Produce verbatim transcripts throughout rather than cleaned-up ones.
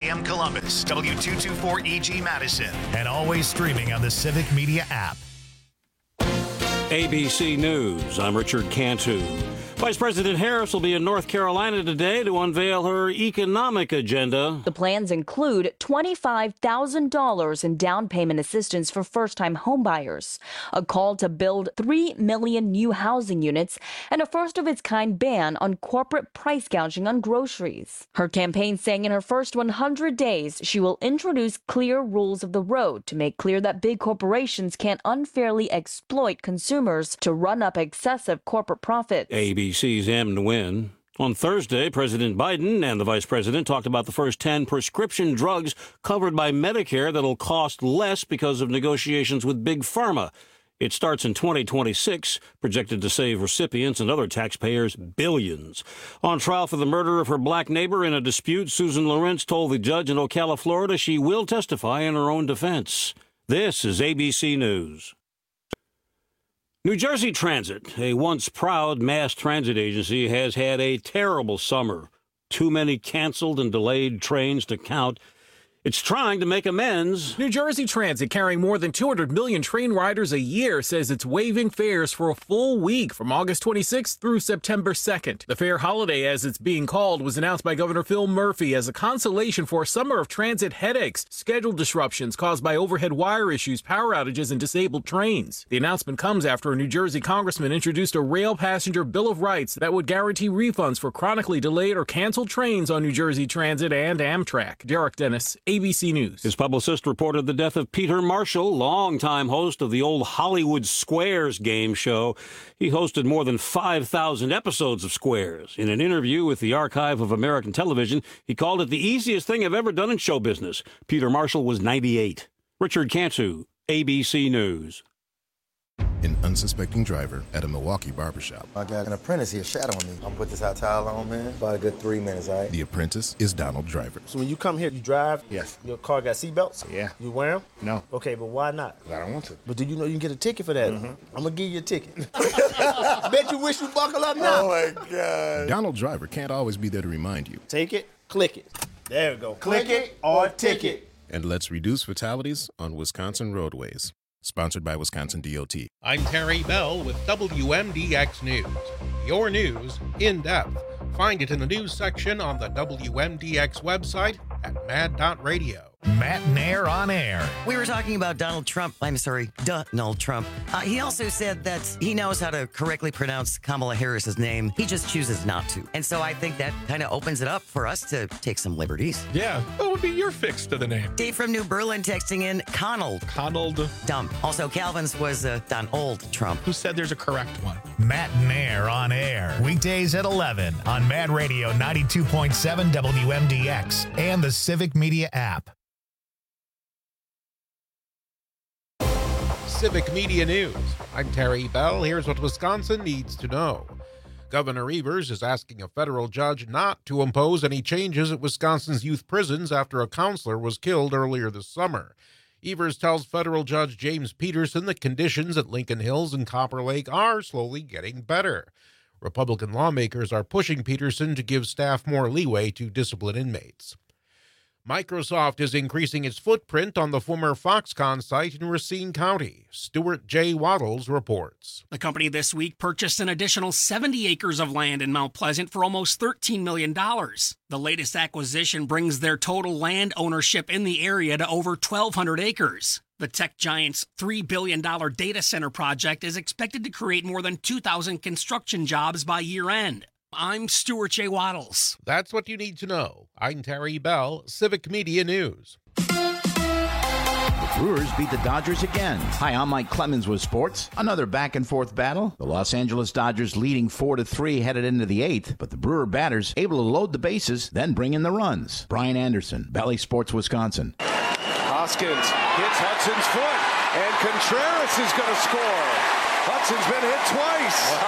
M Columbus, W two twenty-four E G Madison, and always streaming on the Civic Media app. A B C News, I'm Richard Cantu. Vice President Harris will be in North Carolina today to unveil her economic agenda. The plans include twenty-five thousand dollars in down payment assistance for first-time homebuyers, a call to build three million new housing units, and a first-of-its-kind ban on corporate price gouging on groceries. Her campaign saying in her first one hundred days, she will introduce clear rules of the road to make clear that big corporations can't unfairly exploit consumers to run up excessive corporate profits. A B C's Em Nguyen. On Thursday, President Biden and the Vice President talked about the first ten prescription drugs covered by Medicare that'll cost less because of negotiations with Big Pharma. It starts in twenty twenty-six, projected to save recipients and other taxpayers billions. On trial for the murder of her black neighbor in a dispute, Susan Lawrence told the judge in Ocala, Florida, she will testify in her own defense. This is A B C News. New Jersey Transit, a once proud mass transit agency, has had a terrible summer. Too many canceled and delayed trains to count. It's trying to make amends. New Jersey Transit, carrying more than two hundred million train riders a year, says it's waiving fares for a full week from August twenty-sixth through September second. The fare holiday, as it's being called, was announced by Governor Phil Murphy as a consolation for a summer of transit headaches, schedule disruptions caused by overhead wire issues, power outages, and disabled trains. The announcement comes after a New Jersey congressman introduced a rail passenger Bill of Rights that would guarantee refunds for chronically delayed or canceled trains on New Jersey Transit and Amtrak. Derek Dennis, A B C News. His publicist reported the death of Peter Marshall, longtime host of the old Hollywood Squares game show. He hosted more than five thousand episodes of Squares. In an interview with the Archive of American Television, he called it the easiest thing I've ever done in show business. Peter Marshall was ninety-eight. Richard Cantu, A B C News. An unsuspecting driver at a Milwaukee barbershop. I got an apprentice here shadowing me. I'm gonna put this hot towel on, man. About a good three minutes, all right? The apprentice is Donald Driver. So when you come here, you drive? Yes. Your car got seatbelts? Yeah. You wear them? No. Okay, but why not? I don't want to. But do you know you can get a ticket for that? Mm-hmm. I'm gonna give you a ticket. I bet you wish you buckle up now. Oh, my God. Donald Driver can't always be there to remind you. Take it, click it. There we go. Click, click it or ticket. And let's reduce fatalities on Wisconsin roadways. Sponsored by Wisconsin D O T. I'm Terry Bell with W M D X News. Your news in depth. Find it in the news section on the W M D X website at mad dot radio. Matt Nair on air. We were talking about Donald Trump. I'm sorry, Donald Trump. Uh, he also said that he knows how to correctly pronounce Kamala Harris's name. He just chooses not to. And so I think that kind of opens it up for us to take some liberties. Yeah. What would be your fix to the name? Dave from New Berlin texting in Conald. Conald. Dumb. Also, Calvin's was uh, Donald Trump. Who said there's a correct one? Matt Nair on air. Weekdays at eleven on Mad Radio ninety-two point seven W M D X and the Civic Media app. Civic Media News. I'm Terry Bell. Here's what Wisconsin needs to know. Governor Evers is asking a federal judge not to impose any changes at Wisconsin's youth prisons after a counselor was killed earlier this summer. Evers tells federal judge James Peterson that conditions at Lincoln Hills and Copper Lake are slowly getting better. Republican lawmakers are pushing Peterson to give staff more leeway to discipline inmates. Microsoft is increasing its footprint on the former Foxconn site in Racine County. Stuart J. Waddles reports. The company this week purchased an additional seventy acres of land in Mount Pleasant for almost thirteen million dollars. The latest acquisition brings their total land ownership in the area to over twelve hundred acres. The tech giant's three billion dollars data center project is expected to create more than two thousand construction jobs by year-end. I'm Stuart J. Waddles. That's what you need to know. I'm Terry Bell, Civic Media News. The Brewers beat the Dodgers again. Hi, I'm Mike Clemens with sports. Another back-and-forth battle. The Los Angeles Dodgers leading four to three headed into the eighth, but the Brewer batters able to load the bases, then bring in the runs. Brian Anderson, Bally Sports, Wisconsin. Hoskins hits Hudson's foot, and Contreras is going to score. Hudson's been hit twice. Wow.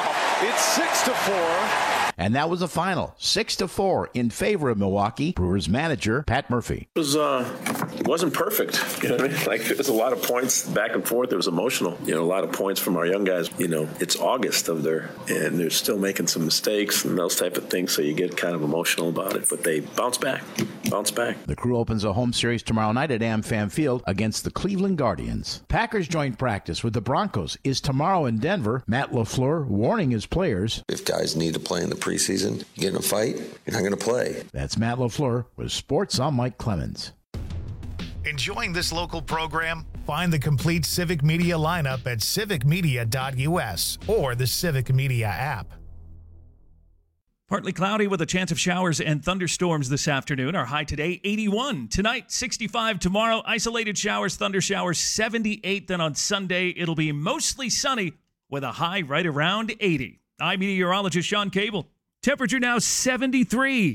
It's six to four. And that was the final, six to four in favor of Milwaukee. Brewers manager Pat Murphy. It was uh, it wasn't perfect. You know what I mean? Like, there was a lot of points back and forth. It was emotional. You know, a lot of points from our young guys. You know, it's August of their, and they're still making some mistakes and those type of things. So you get kind of emotional about it. But they bounce back, bounce back. The Crew opens a home series tomorrow night at AmFam Field against the Cleveland Guardians. Packers joint practice with the Broncos is tomorrow in Denver. Matt LaFleur warning his players. If guys need to play in the preseason, you get in a fight, you're not going to play. That's Matt LaFleur with Sports. I'm Mike Clemens. Enjoying this local program? Find the complete Civic Media lineup at civic media dot u s or the Civic Media app. Partly cloudy with a chance of showers and thunderstorms this afternoon. Our high today, eighty-one. Tonight, sixty-five. Tomorrow, isolated showers, thunder showers, seventy-eight. Then on Sunday, it'll be mostly sunny with a high right around eighty. I'm meteorologist Sean Cable. Temperature now seventy-three.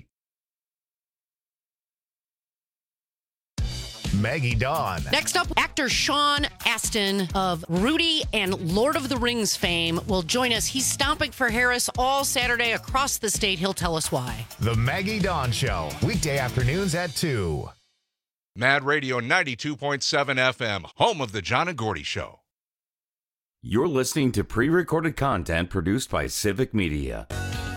Maggie Dawn. Next up, actor Sean Astin of Rudy and Lord of the Rings fame will join us. He's stomping for Harris all Saturday across the state. He'll tell us why. The Maggie Dawn Show, weekday afternoons at two. Mad Radio ninety-two point seven F M, home of the John and Gordy Show. You're listening to pre-recorded content produced by Civic Media.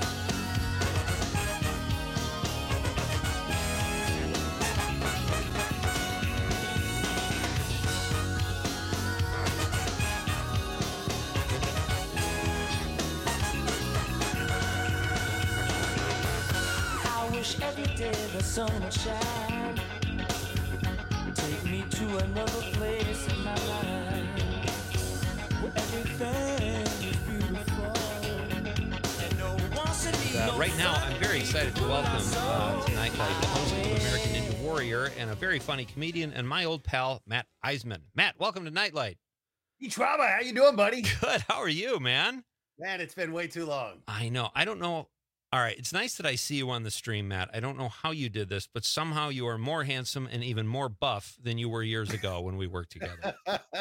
Sun will shine. Take me to another place in my life where everything is beautiful. And no one's in me. Uh, right now, I'm very excited to welcome uh, to Nightlight the host of American Ninja Warrior and a very funny comedian and my old pal, Matt Eisman. Matt, welcome to Nightlight. Hey, Trauma, how you doing, buddy? Good. How are you, man? Man, it's been way too long. I know. I don't know. All right, it's nice that I see you on the stream, Matt. I don't know how you did this, but somehow you are more handsome and even more buff than you were years ago when we worked together.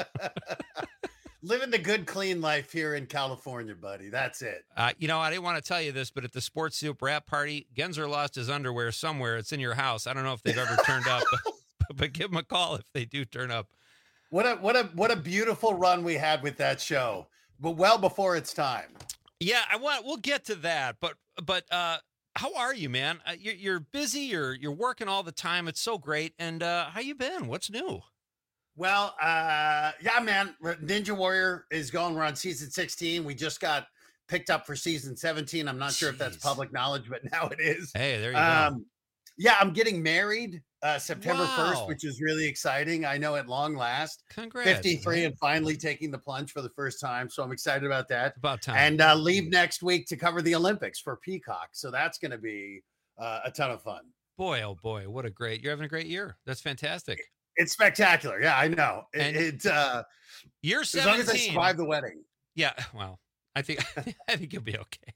Living the good, clean life here in California, buddy. That's it. Uh, you know, I didn't want to tell you this, but at the Sports Soup rap party, Genzer lost his underwear somewhere. It's in your house. I don't know if they've ever turned up, but, but give them a call if they do turn up. What a what a what a beautiful run we had with that show, but well before its time. Yeah, I want. We'll get to that, but but uh, how are you, man? Uh, you're you're busy. You're you're working all the time. It's so great. And uh, how you been? What's new? Well, uh, yeah, man. Ninja Warrior is going. We're on season sixteen. We just got picked up for season seventeen. I'm not Jeez. sure if that's public knowledge, but now it is. Hey, there you um, go. Yeah, I'm getting married uh, September Wow. first, which is really exciting. I know at long last. Congrats. fifty-three man. and finally taking the plunge for the first time. So I'm excited about that. About time. And uh, leave next week to cover the Olympics for Peacock. So that's going to be uh, a ton of fun. Boy, oh boy, what a great, you're having a great year. That's fantastic. It's spectacular. Yeah, I know. It, And it uh, You're as long as I seventeen. survive the wedding. Yeah, well, I think I think you'll be okay.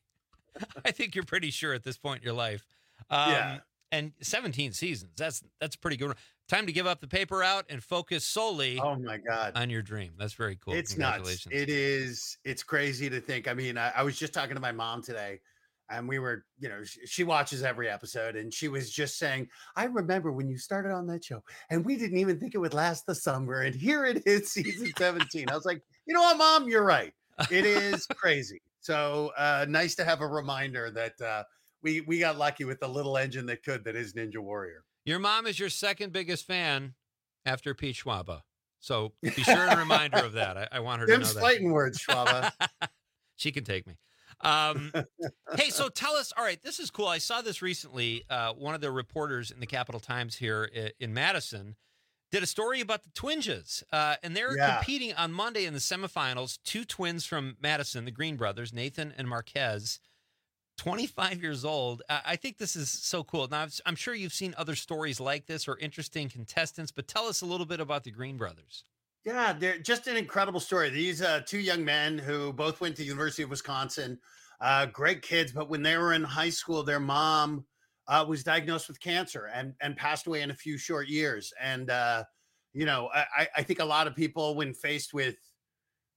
I think you're pretty sure at this point in your life. Um, Yeah. And seventeen seasons. That's that's a pretty good. Time to give up the paper route and focus solely Oh my God. on your dream. That's very cool. It's nuts. Congratulations. It is. It's crazy to think. I mean, I, I was just talking to my mom today, and we were, you know, she, she watches every episode, and she was just saying, "I remember when you started on that show, and we didn't even think it would last the summer, and here it is, season seventeen." I was like, "You know what, Mom? You're right. It is crazy." So uh, nice to have a reminder that uh, we we got lucky with the little engine that could, that is Ninja Warrior. Your mom is your second biggest fan after Pete Schwaba. So be sure and remind her of that. I, I want her to know Them's that. fighting words, Schwaba. She can take me. Um, hey, so tell us. All right, this is cool. I saw this recently. Uh, one of the reporters in the Capital Times here in, in Madison did a story about the Twinges, uh, and they're Yeah. competing on Monday in the semifinals. Two twins from Madison, the Green brothers, Nathan and Marquez, twenty-five years old. Uh, I think this is so cool. Now, I've- I'm sure you've seen other stories like this or interesting contestants, but tell us a little bit about the Green brothers. Yeah, they're just an incredible story. These uh, two young men who both went to the University of Wisconsin, uh, great kids, but when they were in high school, their mom uh, was diagnosed with cancer and and passed away in a few short years. And uh, you know, I, I think a lot of people, when faced with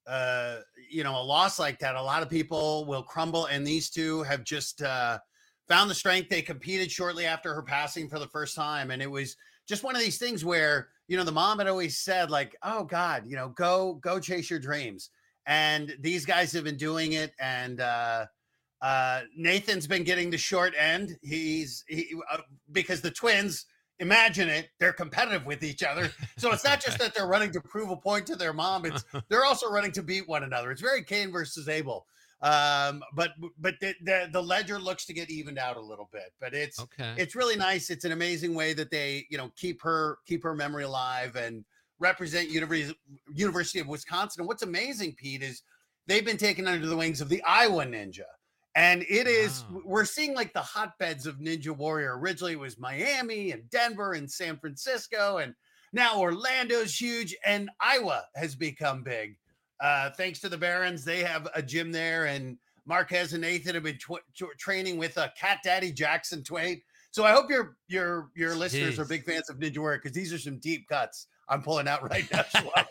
uh, you know, a loss like that, a lot of people will crumble. And these two have just uh, found the strength. They competed shortly after her passing for the first time. And it was just one of these things where, you know, the mom had always said like, oh God, you know, go, go chase your dreams. And these guys have been doing it. And uh, uh, Nathan's been getting the short end. He's he, uh, because the twins, imagine it, they're competitive with each other. So it's not just that they're running to prove a point to their mom. It's they're also running to beat one another. It's very Cain versus Abel. Um, but but the, the the ledger looks to get evened out a little bit. But it's okay. It's really nice. It's an amazing way that they, you know, keep her keep her memory alive and represent University University of Wisconsin. And what's amazing, Pete, is they've been taken under the wings of the Iowa Ninja. And it is, wow. We're seeing like the hotbeds of Ninja Warrior. Originally it was Miami and Denver and San Francisco, and now Orlando's huge, and Iowa has become big. Uh, thanks to the Barons, they have a gym there, and Marquez and Nathan have been tw- tw- training with uh, Cat Daddy Jackson Twain. So I hope your your your Jeez. listeners are big fans of Ninja Warrior, because these are some deep cuts I'm pulling out right now.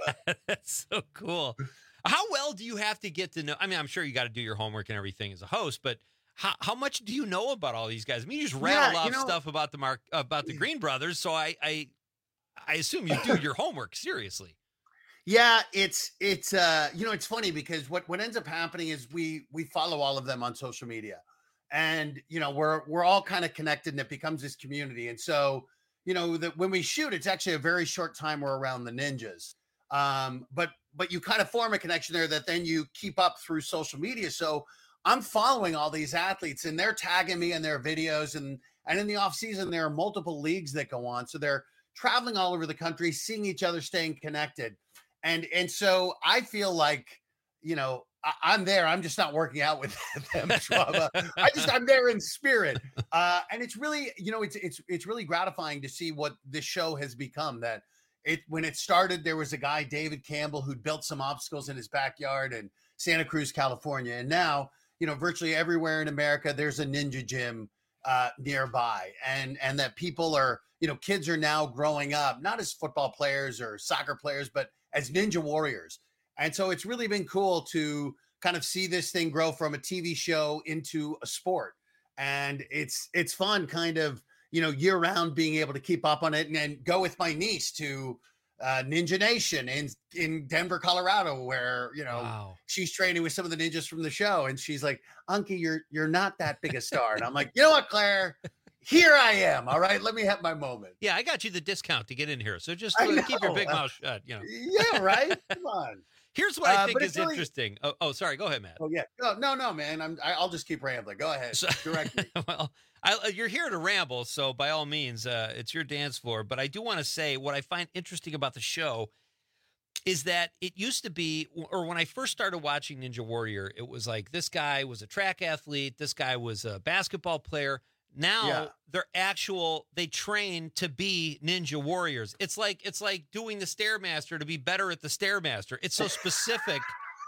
That's so cool. How well do you have to get to know? I mean, I'm sure you got to do your homework and everything as a host, but how, how much do you know about all these guys? I mean, you just rattled Yeah, off you know- stuff about the Mark about the Green brothers, so I I, I assume you do your homework seriously. Yeah, it's it's uh you know, it's funny because what what ends up happening is we we follow all of them on social media, and you know we're we're all kind of connected, and it becomes this community. And so you know that when we shoot, it's actually a very short time we're around the ninjas, um but but you kind of form a connection there that then you keep up through social media. So I'm following all these athletes, and they're tagging me in their videos, and and in the off season there are multiple leagues that go on, so they're traveling all over the country, seeing each other, staying connected. And and so I feel like, you know, I, I'm there. I'm just not working out with them. Schwab. I just I'm there in spirit. Uh, and it's really, you know, it's it's it's really gratifying to see what this show has become. That it when it started, there was a guy, David Campbell, who'd built some obstacles in his backyard in Santa Cruz, California. And now, you know, virtually everywhere in America, there's a ninja gym uh, nearby. And and that people are, you know, kids are now growing up, not as football players or soccer players, but as ninja warriors. And so it's really been cool to kind of see this thing grow from a T V show into a sport. And it's it's fun kind of, you know, year round being able to keep up on it, and, and go with my niece to uh, Ninja Nation in, in Denver, Colorado, where, you know, Wow. she's training with some of the ninjas from the show. And she's like, Unky, you're, you're not that big a star. And I'm like, you know what, Claire, here I am. All right. Let me have my moment. Yeah, I got you the discount to get in here, so just I uh, keep your know. big mouth shut. You know. Yeah, right. Come on. Here's what I Uh, think but is it's really- interesting. Oh, oh, sorry. Go ahead, Matt. Oh yeah. No, no, no, man. I'm. I, I'll just keep rambling. Go ahead. So- Direct me. well, I, uh, you're here to ramble, so by all means, uh, it's your dance floor. But I do want to say what I find interesting about the show is that it used to be, or when I first started watching Ninja Warrior, it was like this guy was a track athlete, this guy was a basketball player. Now Yeah. they're actual, they train to be Ninja Warriors. It's like it's like doing the Stairmaster to be better at the Stairmaster. It's so specific.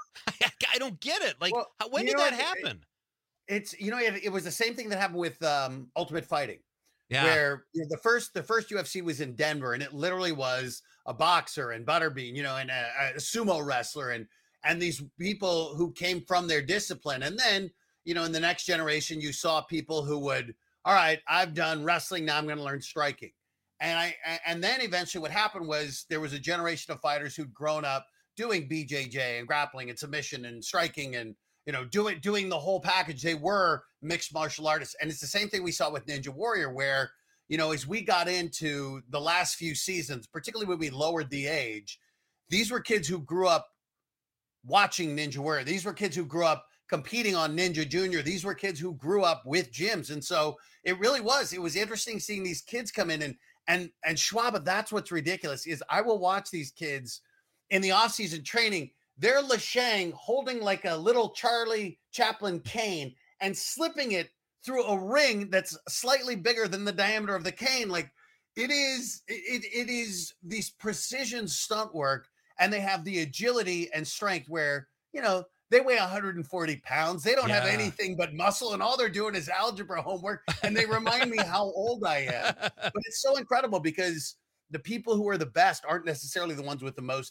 I, I don't get it. Like, Well, how, when you did know that what? It- happen? It's you know it, it was the same thing that happened with um, Ultimate Fighting. Yeah. Where you know, the first the first U F C was in Denver, and it literally was a boxer and Butterbean, you know, and a, a sumo wrestler, and and these people who came from their discipline. And then, you know, in the next generation, you saw people who would, all right, I've done wrestling, now I'm going to learn striking. And I and then eventually what happened was there was a generation of fighters who'd grown up doing B J J and grappling and submission and striking and, you know, doing doing the whole package. They were mixed martial artists. And it's the same thing we saw with Ninja Warrior, where, you know, as we got into the last few seasons, particularly when we lowered the age, these were kids who grew up watching Ninja Warrior. These were kids who grew up competing on Ninja Junior. These were kids who grew up with gyms. And so it really was, it was interesting seeing these kids come in and, and, and Schwab, that's what's ridiculous is I will watch these kids in the off-season training. They're Lashang holding like a little Charlie Chaplin cane and slipping it through a ring that's slightly bigger than the diameter of the cane. Like it is, it, it is these precision stunt work, and they have the agility and strength where, you know, they weigh one hundred forty pounds. They don't have Yeah. anything but muscle, and all they're doing is algebra homework. And they remind me how old I am. But it's so incredible because the people who are the best aren't necessarily the ones with the most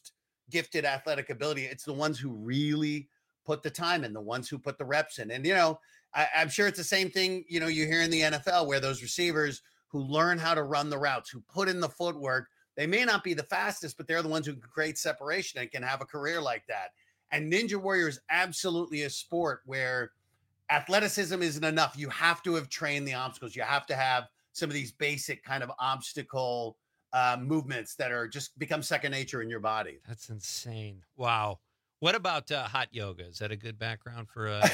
gifted athletic ability. It's the ones who really put the time in, the ones who put the reps in. And, you know, I, I'm sure it's the same thing, you know, you hear in the N F L where those receivers who learn how to run the routes, who put in the footwork, they may not be the fastest, but they're the ones who can create separation and can have a career like that. And Ninja Warrior is absolutely a sport where athleticism isn't enough. You have to have trained the obstacles. You have to have some of these basic kind of obstacle uh, movements that are just become second nature in your body. That's insane. Wow. What about uh, hot yoga? Is that a good background for uh,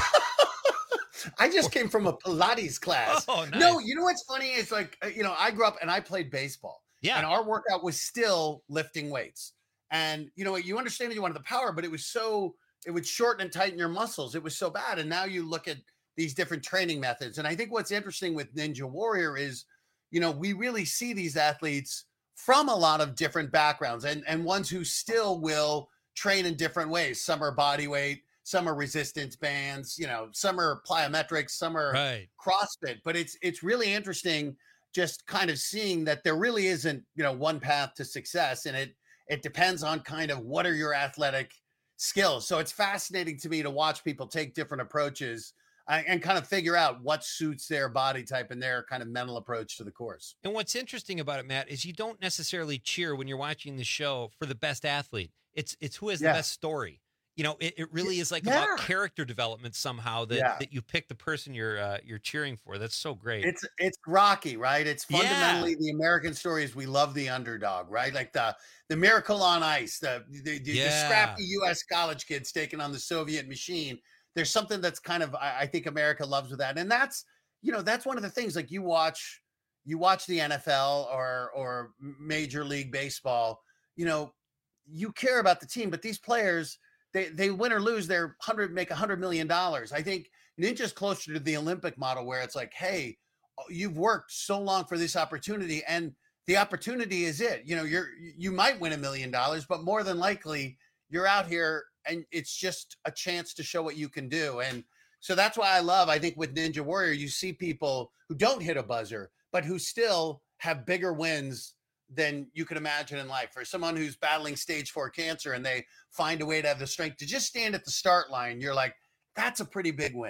I just came from a Pilates class. Oh, nice. No, you know what's funny? It's like, uh, you know, I grew up and I played baseball. Yeah. And our workout was still lifting weights. And, you know, you understand that you wanted the power, but it was so, it would shorten and tighten your muscles. It was so bad. And now you look at these different training methods. And I think what's interesting with Ninja Warrior is, you know, we really see these athletes from a lot of different backgrounds and, and ones who still will train in different ways. Some are body weight, some are resistance bands, you know, some are plyometrics, some are right. CrossFit. But it's it's really interesting just kind of seeing that there really isn't, you know, one path to success. And it it depends on kind of what are your athletic skills. So it's fascinating to me to watch people take different approaches uh, and kind of figure out what suits their body type and their kind of mental approach to the course. And what's interesting about it, Matt, is you don't necessarily cheer when you're watching the show for the best athlete. It's it's who has Yeah. the best story. You know, it, it really is like Yeah. about character development somehow that, Yeah. that you pick the person you're uh, you're cheering for. That's so great. It's it's Rocky, right? It's Yeah. fundamentally the American story is we love the underdog, right? Like the the Miracle on Ice, the the, the, the Yeah. scrappy U S college kids taking on the Soviet machine. There's something that's kind of I, I think America loves with that, and that's you know that's one of the things. Like you watch you watch the N F L or or Major League Baseball, you know, you care about the team, but these players. They, they win or lose, they're hundred make a hundred million dollars. I think Ninja's closer to the Olympic model where it's like, hey, you've worked so long for this opportunity, and the opportunity is it. You know, you're you might win a million dollars, but more than likely you're out here and it's just a chance to show what you can do. And so that's why I love, I think with Ninja Warrior, you see people who don't hit a buzzer, but who still have bigger wins than you could imagine in life. For someone who's battling stage four cancer and they find a way to have the strength to just stand at the start line, you're like, that's a pretty big win.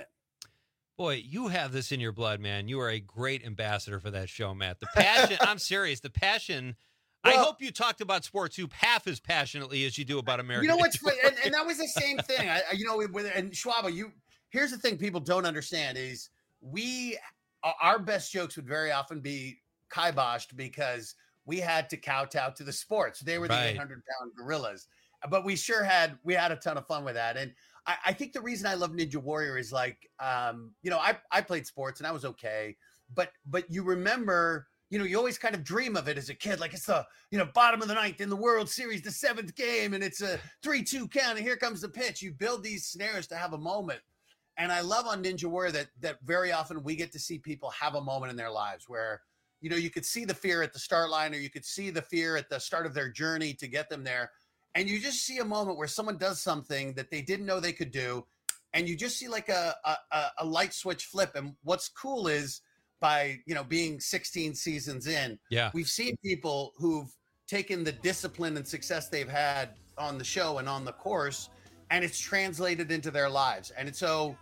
Boy, you have this in your blood, man. You are a great ambassador for that show, Matt. The passion, I'm serious, the passion. Well, I hope you talked about sports hoop half as passionately as you do about American. You know what's and, and that was the same thing. I, you know, with and Schwaba, you here's the thing people don't understand is we our best jokes would very often be kiboshed because we had to kowtow to the sports. They were the Right. eight hundred pound gorillas, but we sure had, we had a ton of fun with that. And I, I think the reason I love Ninja Warrior is like, um, you know, I, I played sports and I was okay, but, but you remember, you know, you always kind of dream of it as a kid. Like it's the, you know, bottom of the ninth in the World Series, the seventh game, and it's a three, two count. And here comes the pitch. You build these scenarios to have a moment. And I love on Ninja Warrior that, that very often we get to see people have a moment in their lives where, you know, you could see the fear at the start line, or you could see the fear at the start of their journey to get them there. And you just see a moment where someone does something that they didn't know they could do. And you just see like a, a, a light switch flip. And what's cool is by, you know, being sixteen seasons in, Yeah. we've seen people who've taken the discipline and success they've had on the show and on the course, and it's translated into their lives. And it's so,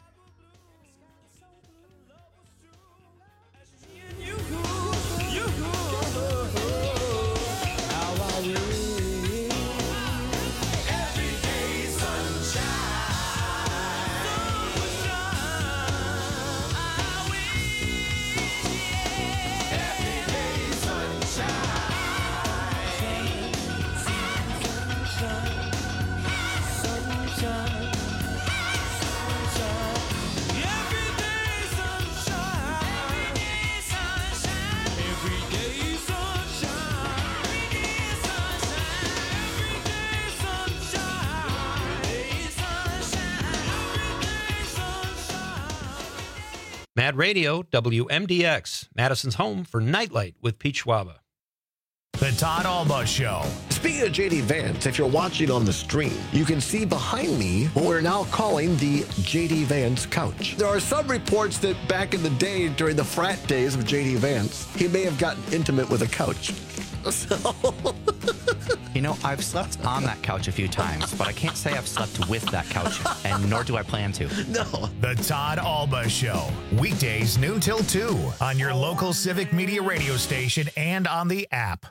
Mad Radio, W M D X, Madison's home for Nightlight with Pete Schwaba. The Todd Alba Show. Speaking of J D Vance, if you're watching on the stream, you can see behind me what we're now calling the J D Vance couch. There are some reports that back in the day, during the frat days of J D Vance, he may have gotten intimate with a couch. So You know, I've slept on that couch a few times, but I can't say I've slept with that couch, and nor do I plan to. No. The Todd Alba Show. Weekdays noon till two on your local Civic Media radio station and on the app.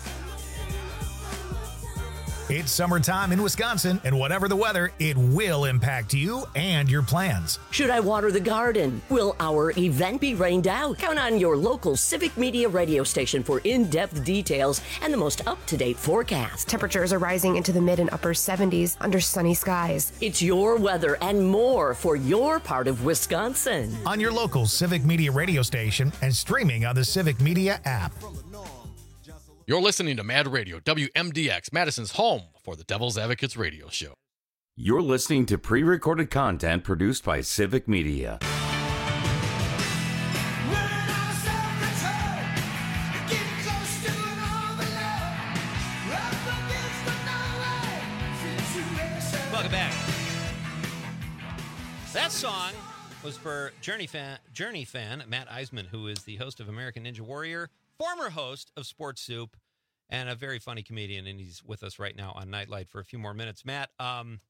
It's summertime in Wisconsin, and whatever the weather, it will impact you and your plans. Should I water the garden? Will our event be rained out? Count on your local Civic Media radio station for in-depth details and the most up-to-date forecast. Temperatures are rising into the mid and upper seventies under sunny skies. It's your weather and more for your part of Wisconsin. On your local Civic Media radio station and streaming on the Civic Media app. You're listening to Mad Radio, W M D X, Madison's home for the Devil's Advocates radio show. You're listening to pre-recorded content produced by Civic Media. Welcome back. That song was for Journey fan, Journey fan Matt Eisman, who is the host of American Ninja Warrior, former host of Sports Soup, and a very funny comedian, and he's with us right now on Nightlight for a few more minutes. Matt, um,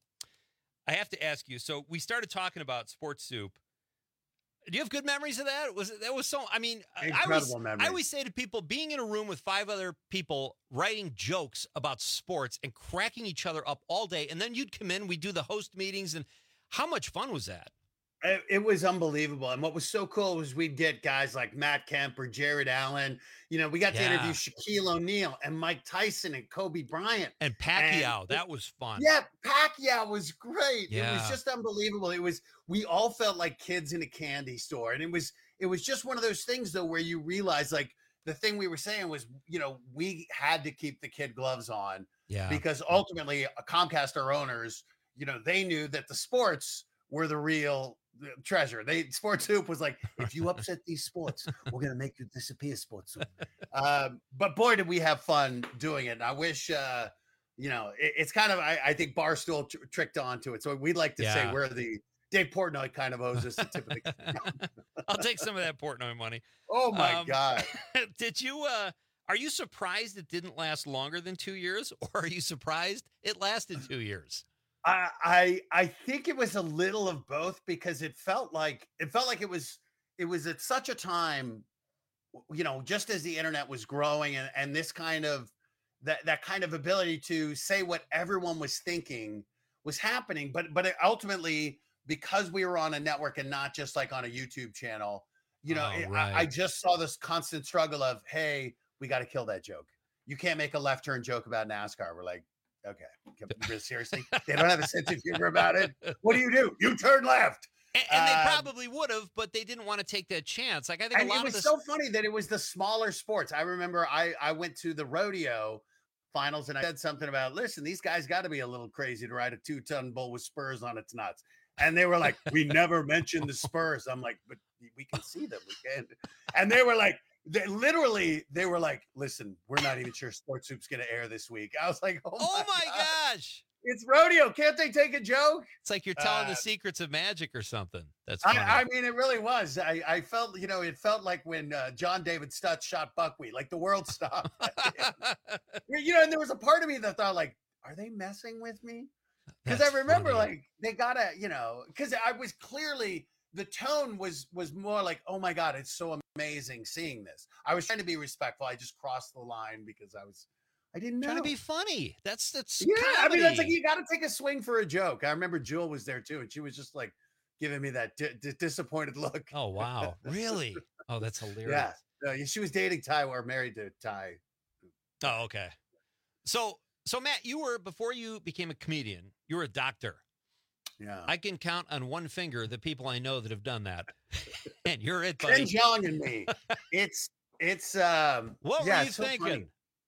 I have to ask you, so we started talking about Sports Soup. Do you have good memories of that? Was that was so, I mean, Incredible I always, memories. I always say to people, being in a room with five other people writing jokes about sports and cracking each other up all day, and then you'd come in, we'd do the host meetings, and how much fun was that? It, it was unbelievable. And what was so cool was we'd get guys like Matt Kemp or Jared Allen. You know, we got to Yeah. interview Shaquille O'Neal and Mike Tyson and Kobe Bryant. And Pacquiao, And- that was fun. Yeah, Pacquiao was great. It Yeah. was just unbelievable. It was, we all felt like kids in a candy store. And it was, it was just one of those things though, where you realize like the thing we were saying was, you know, we had to keep the kid gloves on Yeah. because ultimately uh, Comcast, our owners, you know, they knew that the sports were the real treasure. They Sports Soup was like, if you upset these sports, we're gonna make you disappear, Sports Soup. Um, but boy, did we have fun doing it. And I wish, uh, you know, it, it's kind of I, I think Barstool tr- tricked onto it. So we'd like to say Yeah. we're the Dave Portnoy kind of owes us the tip of the. I'll take some of that Portnoy money. Oh my Um, god! Did you? Uh, are you surprised it didn't last longer than two years, or are you surprised it lasted two years? I, I I think it was a little of both because it felt like it felt like it was it was at such a time, you know, just as the internet was growing and, and this kind of that that kind of ability to say what everyone was thinking was happening. But but it ultimately, because we were on a network and not just like on a YouTube channel, you know, Oh, it- right. I, I just saw this constant struggle of, hey, we got to kill that joke. You can't make a left turn joke about NASCAR. We're like, okay, really seriously, they don't have a sense of humor about it. What do you do? You turn left. And, and they Um, probably would have, but they didn't want to take that chance. Like I think And a lot it of was this. so funny that it was the smaller sports. I remember I I went to the rodeo finals and I said something about, listen, these guys got to be a little crazy to ride a two ton bull with spurs on its nuts. And they were like, we never mentioned the spurs. I'm like, but we can see them. We can. And they were like, they literally, they were like, listen, we're not even sure Sports Soup's going to air this week. I was like, oh, oh my, my God. gosh! It's rodeo. Can't they take a joke? It's like you're telling Uh, the secrets of magic or something. That's funny. I, I mean, it really was. I, I felt, you know, it felt like when uh, John David Stutz shot buckwheat, like the world stopped. You know, and there was a part of me that thought, like, are they messing with me? Because I That's remember, funny. like, they gotta, you know, because I was clearly the tone was was more like, oh my God, it's so amazing seeing this. I was trying to be respectful. I just crossed the line because I was, I didn't know. Trying to be funny. That's that's Yeah, I mean, that's like comedy. you got to take a swing for a joke. I remember Jewel was there too, and she was just like giving me that di- di- disappointed look. Oh wow, really? Oh, that's hilarious. Yeah, no, she was dating Ty or married to Ty. Oh, okay. So, so Matt, you were before you became a comedian, you were a doctor. Yeah, I can count on one finger the people I know that have done that, and you're it, Ken buddy. Jeong and me. It's it's um. What yeah, were you it's so thinking? funny.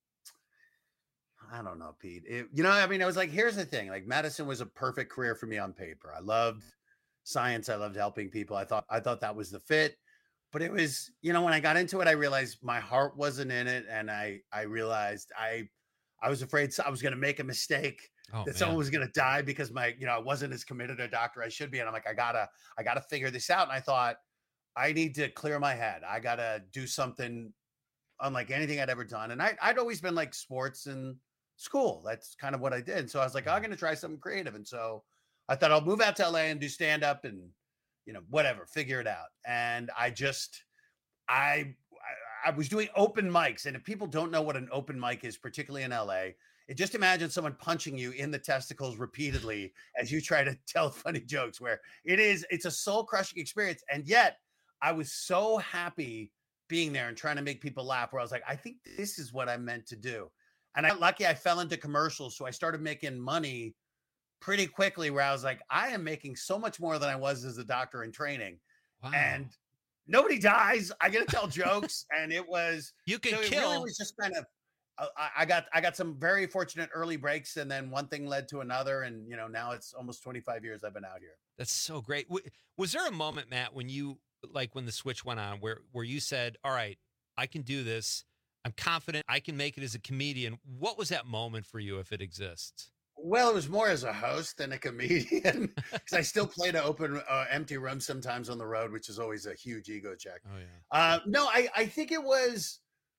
I don't know, Pete. It, you know, I mean, I was like, here's the thing. Like, medicine was a perfect career for me on paper. I loved science. I loved helping people. I thought I thought that was the fit. But it was, you know, when I got into it, I realized my heart wasn't in it, and I I realized I I was afraid I was going to make a mistake. Oh, that someone man. was going to die because my, you know, I wasn't as committed a doctor I should be. And I'm like, I gotta, I gotta figure this out. And I thought, I need to clear my head. I gotta do something unlike anything I'd ever done. And I, I'd always been like sports and school. That's kind of what I did. And so I was like, I'm going to try something creative. And so I thought I'll move out to L A and do stand up and, you know, whatever, figure it out. And I just, I, I, I was doing open mics. And if people don't know what an open mic is, particularly in L A, it just imagine someone punching you in the testicles repeatedly as you try to tell funny jokes, where it is, it's a soul crushing experience. And yet I was so happy being there and trying to make people laugh, where I was like, I think this is what I'm meant to do. And I'm lucky I fell into commercials. So I started making money pretty quickly, where I was like, I am making so much more than I was as a doctor in training. Wow. And nobody dies. I get to tell jokes. And it was, you can so it kill. really was just kind of, I, I got, I got some very fortunate early breaks, and then one thing led to another. And, you know, now it's almost twenty-five years I've been out here. That's so great. Was there a moment, Matt, when you, like when the switch went on, where, where you said, all right, I can do this. I'm confident I can make it as a comedian. What was that moment for you, if it exists? Well, it was more as a host than a comedian, because I still play to open uh, empty rooms sometimes on the road, which is always a huge ego check. Oh yeah. Uh, no, I, I think it was,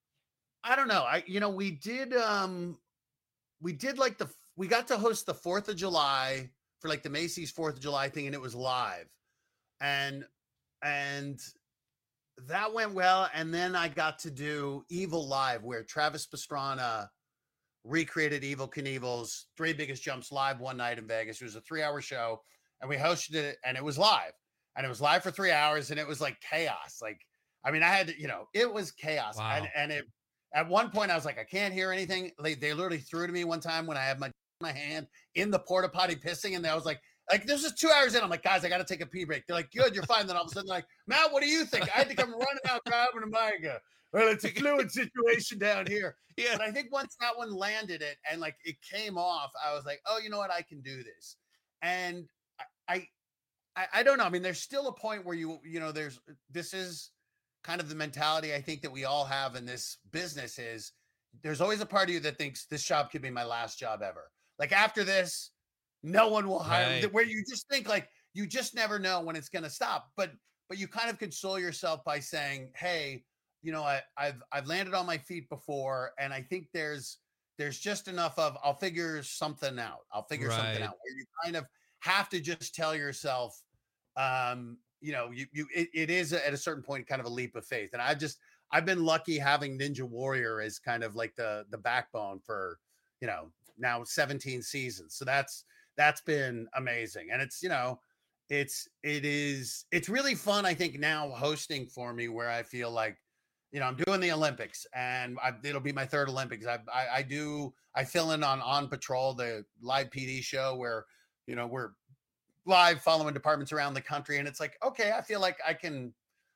I don't know. I, you know, we did, um, we did like the, we got to host the fourth of July for like the Macy's fourth of July thing. And it was live, and, and that went well. And then I got to do Evil Live, where Travis Pastrana recreated Evel Knievel's Three Biggest Jumps live one night in Vegas. It was a three hour show, and we hosted it, and it was live, and it was live for three hours. And it was like chaos. Like, I mean, I had to, you know, it was chaos. Wow. And, and it, at one point I was like, I can't hear anything. Like, they literally threw to me one time when I had my, my hand in the porta potty pissing. And I was like, like, this is two hours in. I'm like, guys, I got to take a pee break. They're like, good, you're fine. Then all of a sudden, they're like, Matt, what do you think? I had to come running out, grabbing a mic. Well, it's a fluid situation down here. Yeah. But I think once that one landed it and like it came off, I was like, oh, you know what? I can do this. And I, I, I don't know. I mean, there's still a point where you, you know, there's, this is kind of the mentality I think that we all have in this business, is there's always a part of you that thinks this job could be my last job ever. Like, after this, no one will hire, Right. where you just think like, you just never know when it's going to stop. But, but you kind of console yourself by saying, hey, you know, I, I've, I've landed on my feet before. And I think there's, there's just enough of, I'll figure something out. I'll figure something Right. out, where you kind of have to just tell yourself, um, you know, you, you, it, it is at a certain point kind of a leap of faith. And I just, I've been lucky having Ninja Warrior as kind of like the, the backbone for, you know, now seventeen seasons. So that's, that's been amazing. And it's, you know, it's, it is, it's really fun, I think, now hosting for me, where I feel like, you know, I'm doing the Olympics, and I, it'll be my third Olympics. I, I, I do, I fill in on On Patrol, the live P D show, where, you know, we're live following departments around the country. And it's like, okay, I feel like I can,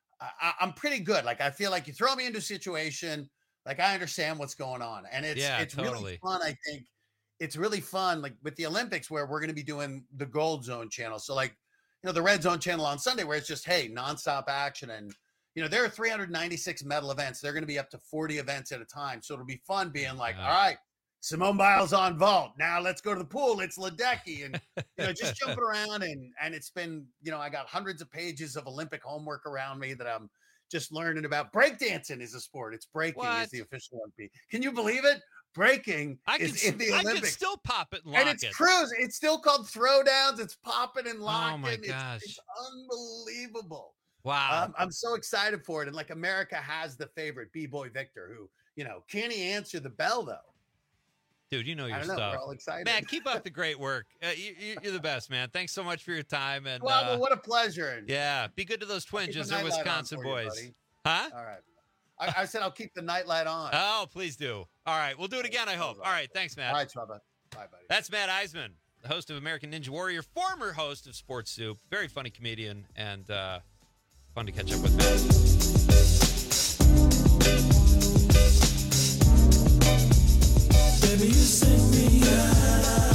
I, I'm pretty good. Like, I feel like you throw me into a situation, like I understand what's going on. And it's, Yeah, it's totally. really fun. I think it's really fun, like with the Olympics, where we're going to be doing the Gold Zone channel. So like, you know, the Red Zone channel on Sunday, where it's just, hey, nonstop action. And, you know, there are three hundred ninety-six medal events. They're going to be up to forty events at a time. So it'll be fun being like, all right, Simone Biles on vault. Now let's go to the pool. It's Ledecky. And, you know, just jumping around. And, and it's been, you know, I got hundreds of pages of Olympic homework around me that I'm just learning about. Breakdancing is a sport. It's breaking What? is the official Olympic. Can you believe it? Breaking I is can, in the I Olympics. can still pop it and lock And it's it. cruise. It's still called throwdowns. It's popping and locking. Oh my It's- gosh. It's, unbelievable. Wow. Um, I'm so excited for it. And like, America has the favorite, B-Boy Victor, who, you know, can he answer the bell though? Dude, you know your I don't know. stuff. We're all excited. Man, keep up the great work. Uh, you, you- you're the best, man. Thanks so much for your time. And Well, uh, well, what a pleasure. yeah, be good to those Keep the twinges. They're nightlight on Wisconsin for you, boys. buddy. Huh? All right. I, I said I'll keep the nightlight on. Oh, please do. All right, we'll do it again, I hope. All right, thanks, Matt. All right, Trouba. Bye, buddy. That's Matt Eisman, the host of American Ninja Warrior, former host of Sports Soup, very funny comedian, and uh, fun to catch up with Matt. Baby, you send me out.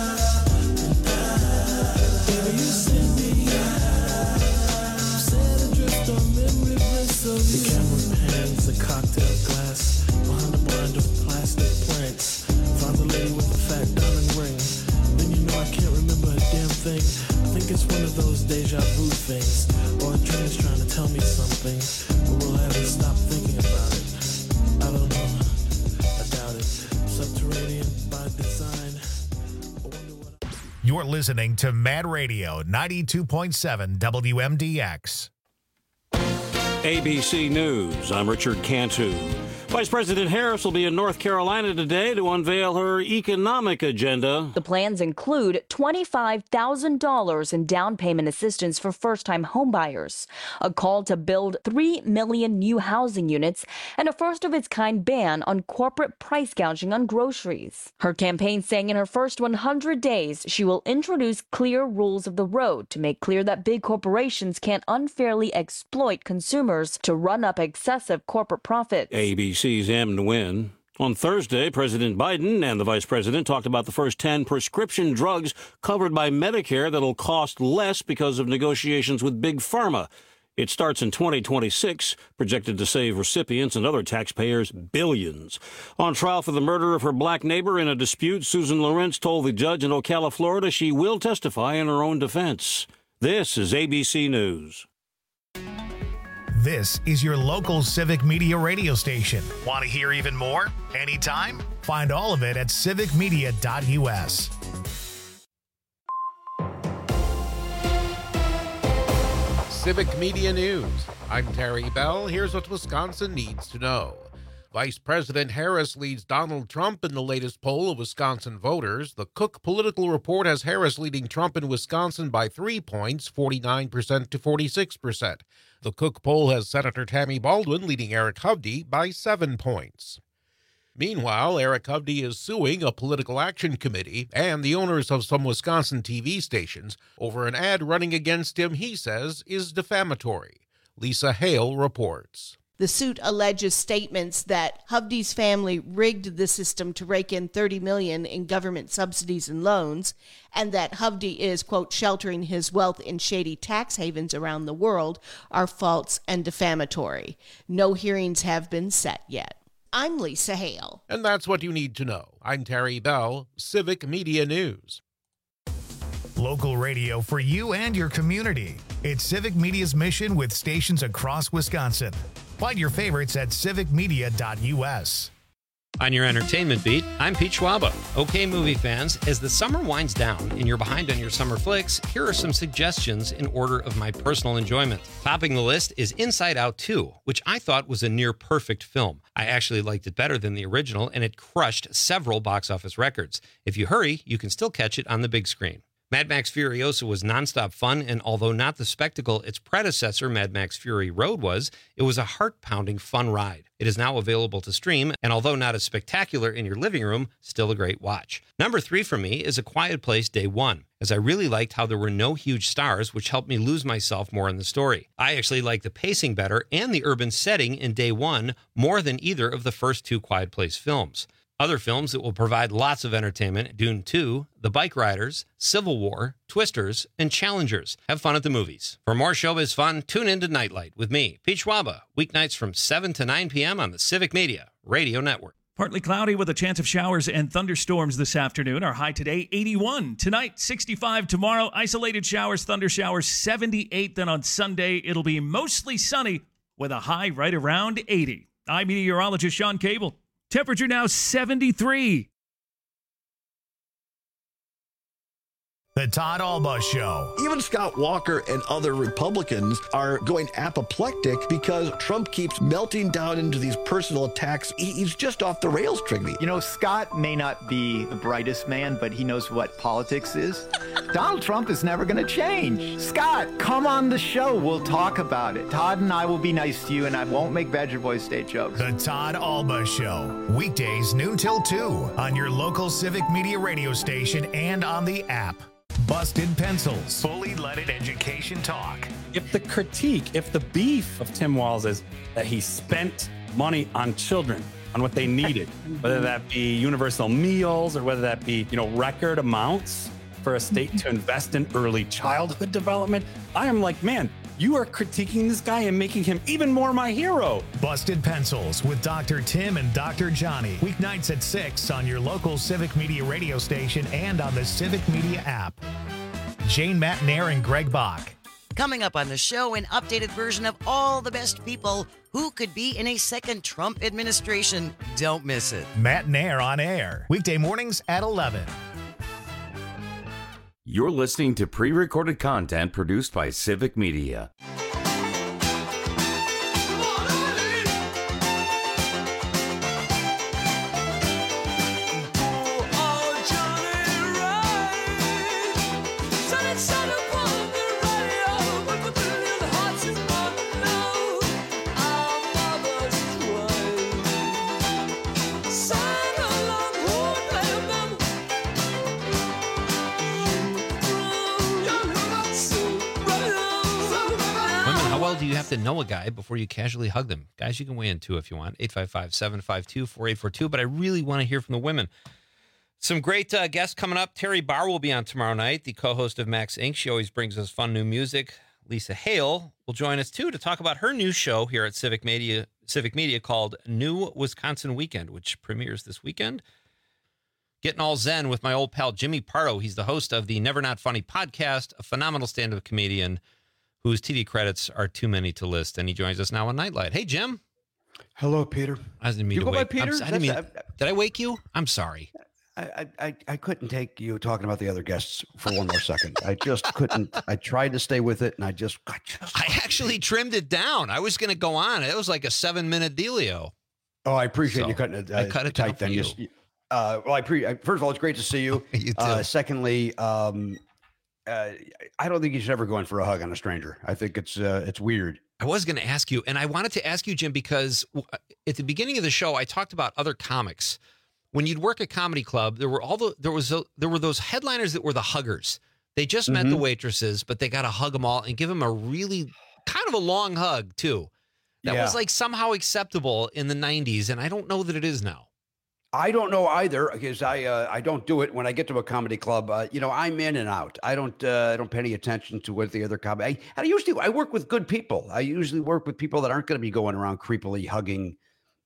Baby, you send me out. Set adrift on memory bliss of you. The camera pans a cocktail glass behind a blind of plastic plants. Finds a lady with a fat diamond ring. Then you know I can't remember a damn thing. I think it's one of those deja vu things, or a dream is trying to tell me something, but we'll have to stop thinking about it. I don't know. I doubt it. Subterranean by design. You're listening to Mad Radio ninety-two point seven W M D X. A B C News, I'm Richard Cantu. Vice President Harris will be in North Carolina today to unveil her economic agenda. The plans include twenty-five thousand dollars in down payment assistance for first-time homebuyers, a call to build three million new housing units, and a first-of-its-kind ban on corporate price gouging on groceries. Her campaign saying in her first one hundred days, she will introduce clear rules of the road to make clear that big corporations can't unfairly exploit consumers to run up excessive corporate profits. A B C's M. Nguyen. On Thursday, President Biden and the Vice President talked about the first ten prescription drugs covered by Medicare that'll cost less because of negotiations with Big Pharma. It starts in twenty twenty-six, projected to save recipients and other taxpayers billions. On trial for the murder of her black neighbor in a dispute, Susan Lawrence told the judge in Ocala, Florida, she will testify in her own defense. This is A B C News. This is your local Civic Media radio station. Want to hear even more? Anytime? Find all of it at civic media dot U S. Civic Media News. I'm Terry Bell. Here's what Wisconsin needs to know. Vice President Harris leads Donald Trump in the latest poll of Wisconsin voters. The Cook Political Report has Harris leading Trump in Wisconsin by three points, forty-nine percent to forty-six percent. The Cook poll has Senator Tammy Baldwin leading Eric Hovde by seven points. Meanwhile, Eric Hovde is suing a political action committee and the owners of some Wisconsin T V stations over an ad running against him he says is defamatory. Lisa Hale reports. The suit alleges statements that Hovde's family rigged the system to rake in thirty million dollars in government subsidies and loans, and that Hovde is, quote, sheltering his wealth in shady tax havens around the world are false and defamatory. No hearings have been set yet. I'm Lisa Hale. And that's what you need to know. I'm Terry Bell, Civic Media News. Local radio for you and your community. It's Civic Media's mission with stations across Wisconsin. Find your favorites at civic media dot U S. On your entertainment beat, I'm Pete Schwaba. Okay, movie fans, as the summer winds down and you're behind on your summer flicks, here are some suggestions in order of my personal enjoyment. Topping the list is Inside Out two, which I thought was a near-perfect film. I actually liked it better than the original, and it crushed several box office records. If you hurry, you can still catch it on the big screen. Mad Max Furiosa was nonstop fun, and although not the spectacle its predecessor, Mad Max Fury Road, was, it was a heart-pounding fun ride. It is now available to stream, and although not as spectacular in your living room, still a great watch. Number three for me is A Quiet Place Day One, as I really liked how there were no huge stars, which helped me lose myself more in the story. I actually liked the pacing better and the urban setting in Day One more than either of the first two Quiet Place films. Other films that will provide lots of entertainment: Dune two, The Bike Riders, Civil War, Twisters, and Challengers. Have fun at the movies. For more showbiz fun, tune in to Nightlight with me, Pete Schwaba, weeknights from seven to nine p.m. on the Civic Media Radio Network. Partly cloudy with a chance of showers and thunderstorms this afternoon. Our high today, eighty-one. Tonight, sixty-five. Tomorrow, isolated showers, thunder showers, seventy-eight. Then on Sunday, it'll be mostly sunny with a high right around eighty. I'm meteorologist Sean Cable. Temperature now seventy-three. The Todd Alba Show. Even Scott Walker and other Republicans are going apoplectic because Trump keeps melting down into these personal attacks. He, he's just off the rails, Trigby. You know, Scott may not be the brightest man, but he knows what politics is. Donald Trump is never going to change. Scott, come on the show. We'll talk about it. Todd and I will be nice to you, and I won't make Badger Boys State jokes. The Todd Alba Show. Weekdays, noon till two on your local Civic Media radio station and on the app. Busted Pencils. Fully leaded education talk. If the critique, if the beef of Tim Walz is that he spent money on children, on what they needed, whether that be universal meals or whether that be, you know, record amounts for a state to invest in early childhood development, I am like, man, you are critiquing this guy and making him even more my hero. Busted Pencils with Doctor Tim and Doctor Johnny. Weeknights at six on your local Civic Media radio station and on the Civic Media app. Jane Matnair and Greg Bach. Coming up on the show, an updated version of all the best people who could be in a second Trump administration. Don't miss it. Matt Nair on air, weekday mornings at eleven. You're listening to pre-recorded content produced by Civic Media. Do you have to know a guy before you casually hug them? Guys, you can weigh in too if you want. eight five five, seven five two, four eight four two. But I really want to hear from the women. Some great uh, guests coming up. Terry Barr will be on tomorrow night, the co-host of Max Incorporated. She always brings us fun new music. Lisa Hale will join us too to talk about her new show here at Civic Media, Civic Media called New Wisconsin Weekend, which premieres this weekend. Getting all zen with my old pal Jimmy Pardo. He's the host of the Never Not Funny podcast, a phenomenal stand-up comedian whose T V credits are too many to list, and he joins us now on Nightlight. Hey, Jim. Hello, Peter. I didn't mean you to go wake. by Peter? I'm, I didn't mean, did I wake you? I'm sorry. I, I I couldn't take you talking about the other guests for one more second. I just couldn't. I tried to stay with it, and I just, I just. I actually trimmed it down. I was going to go on. It was like a seven-minute dealio. Oh, I appreciate So, you cutting it. Uh, I cut it tight down for then. you. Just, uh, well, I pre. I, first of all, it's great to see you. You too. Uh, secondly, um, uh, I don't think you should ever go in for a hug on a stranger. I think it's uh, it's weird. I was going to ask you, and I wanted to ask you, Jim, because w- at the beginning of the show, I talked about other comics. When you'd work at comedy club, there were all the there was a, there were those headliners that were the huggers. They just met the Mhm. waitresses, but they got to hug them all and give them a really kind of a long hug too. That was Yeah. like somehow acceptable in the nineties, and I don't know that it is now. I don't know either because I uh, I don't do it when I get to a comedy club. Uh, you know, I'm in and out. I don't uh, I don't pay any attention to what the other comedy. I, I usually I work with good people. I usually work with people that aren't going to be going around creepily hugging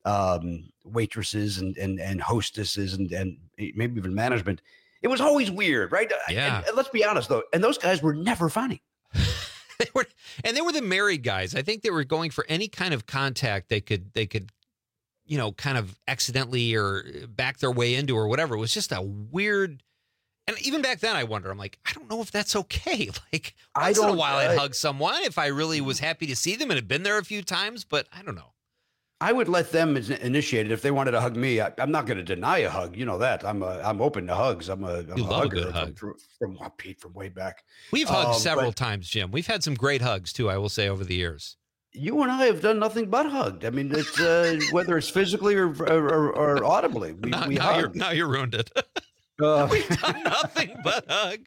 um, waitresses and and and hostesses and and maybe even management. It was always weird, right? Yeah. And, and let's be honest though, and those guys were never funny. They were, and they were the married guys. I think they were going for any kind of contact they could they could. you know, kind of accidentally or back their way into or whatever. It was just a weird, and even back then I wonder, I'm like, I don't know if that's okay. Like I once in a don't- while I'd I- hug someone if I really was happy to see them and had been there a few times, but I don't know. I would let them in- initiate it if they wanted to hug me. I, I'm not going to deny a hug. You know that. I'm a, I'm open to hugs. I'm a, I'm You a love a hugger good from, hug. From, from, oh, Pete from way back. We've hugged Um, several but times, Jim. We've had some great hugs too, I will say, over the years. You and I have done nothing but hugged. I mean, it's uh, whether it's physically or or, or, or audibly. We, Now, we now, you're, hug. now you're ruined it. Uh, We've done nothing but hug.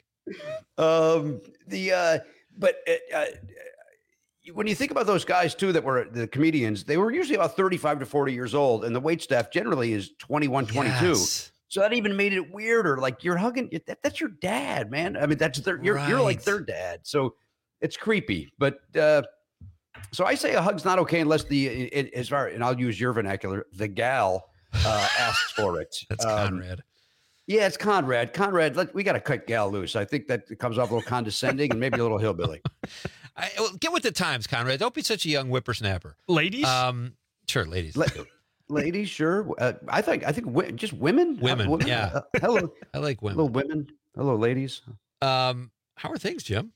um, the uh, but uh, uh, when you think about those guys too that were the comedians, they were usually about thirty-five to forty years old, and the wait staff generally is twenty-one, twenty-two. Yes. So that even made it weirder. Like you're hugging that, that's your dad, man. I mean, that's their you're you're like Right. their dad. So it's creepy. But uh, so I say a hug's not okay unless the it, as far and I'll use your vernacular, the gal uh, asks for it. That's Um, Conrad. Yeah, it's Conrad. Conrad, let, we got to cut gal loose. I think that comes off a little condescending and maybe a little hillbilly. I, well, get with the times, Conrad. Don't be such a young whippersnapper. Ladies? Um, sure, ladies. La- ladies, sure. Uh, I think I think wi- just women. Uh, Women, yeah. Uh, hello, I like women. hello, women. Hello, ladies. Um, how are things, Jim?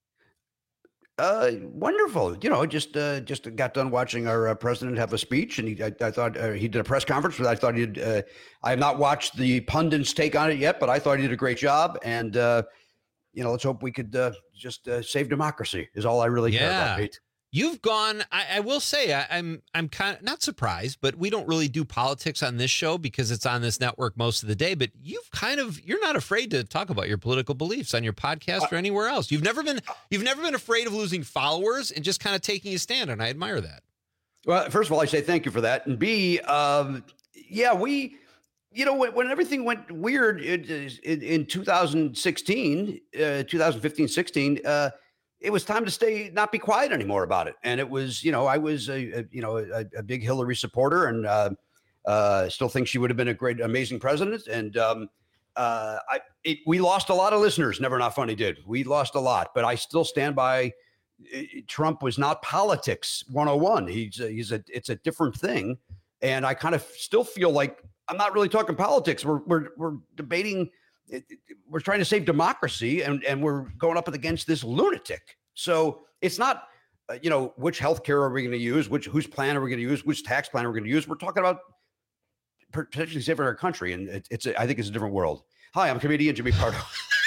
Uh, wonderful. You know, just uh, just got done watching our uh, president have a speech, and he I, I thought uh, he did a press conference. But I thought he did. Uh, I have not watched the pundits take on it yet, but I thought he did a great job. And uh, you know, let's hope we could uh, just uh, save democracy. Is all I really care about, Yeah. Pete. You've gone. I, I will say, I, I'm I'm kind of not surprised, but we don't really do politics on this show because it's on this network most of the day. But you've kind of you're not afraid to talk about your political beliefs on your podcast or anywhere else. You've never been you've never been afraid of losing followers and just kind of taking a stand, and I admire that. Well, first of all, I say thank you for that. And B, um, yeah, we, you know, when, when everything went weird in, in, in two thousand sixteen, uh, two thousand fifteen, sixteen, uh, it was time to stay, not be quiet anymore about it. And it was, you know, I was, a, a you know, a, a big Hillary supporter and uh, uh, still think she would have been a great, amazing president. And um, uh, I, it, we lost a lot of listeners. Never Not Funny did. We lost a lot, but I still stand by Trump was not politics one oh one. He's a, he's a it's a different thing, and I kind of still feel like I'm not really talking politics. We're we're we're debating. We're trying to save democracy, and and we're going up against this lunatic. So it's not, uh, you know, which healthcare are we going to use? Which whose plan are we going to use? Which tax plan are we going to use? We're talking about potentially saving our country, and it, it's a, I think it's a different world. Hi, I'm comedian Jimmy Pardo.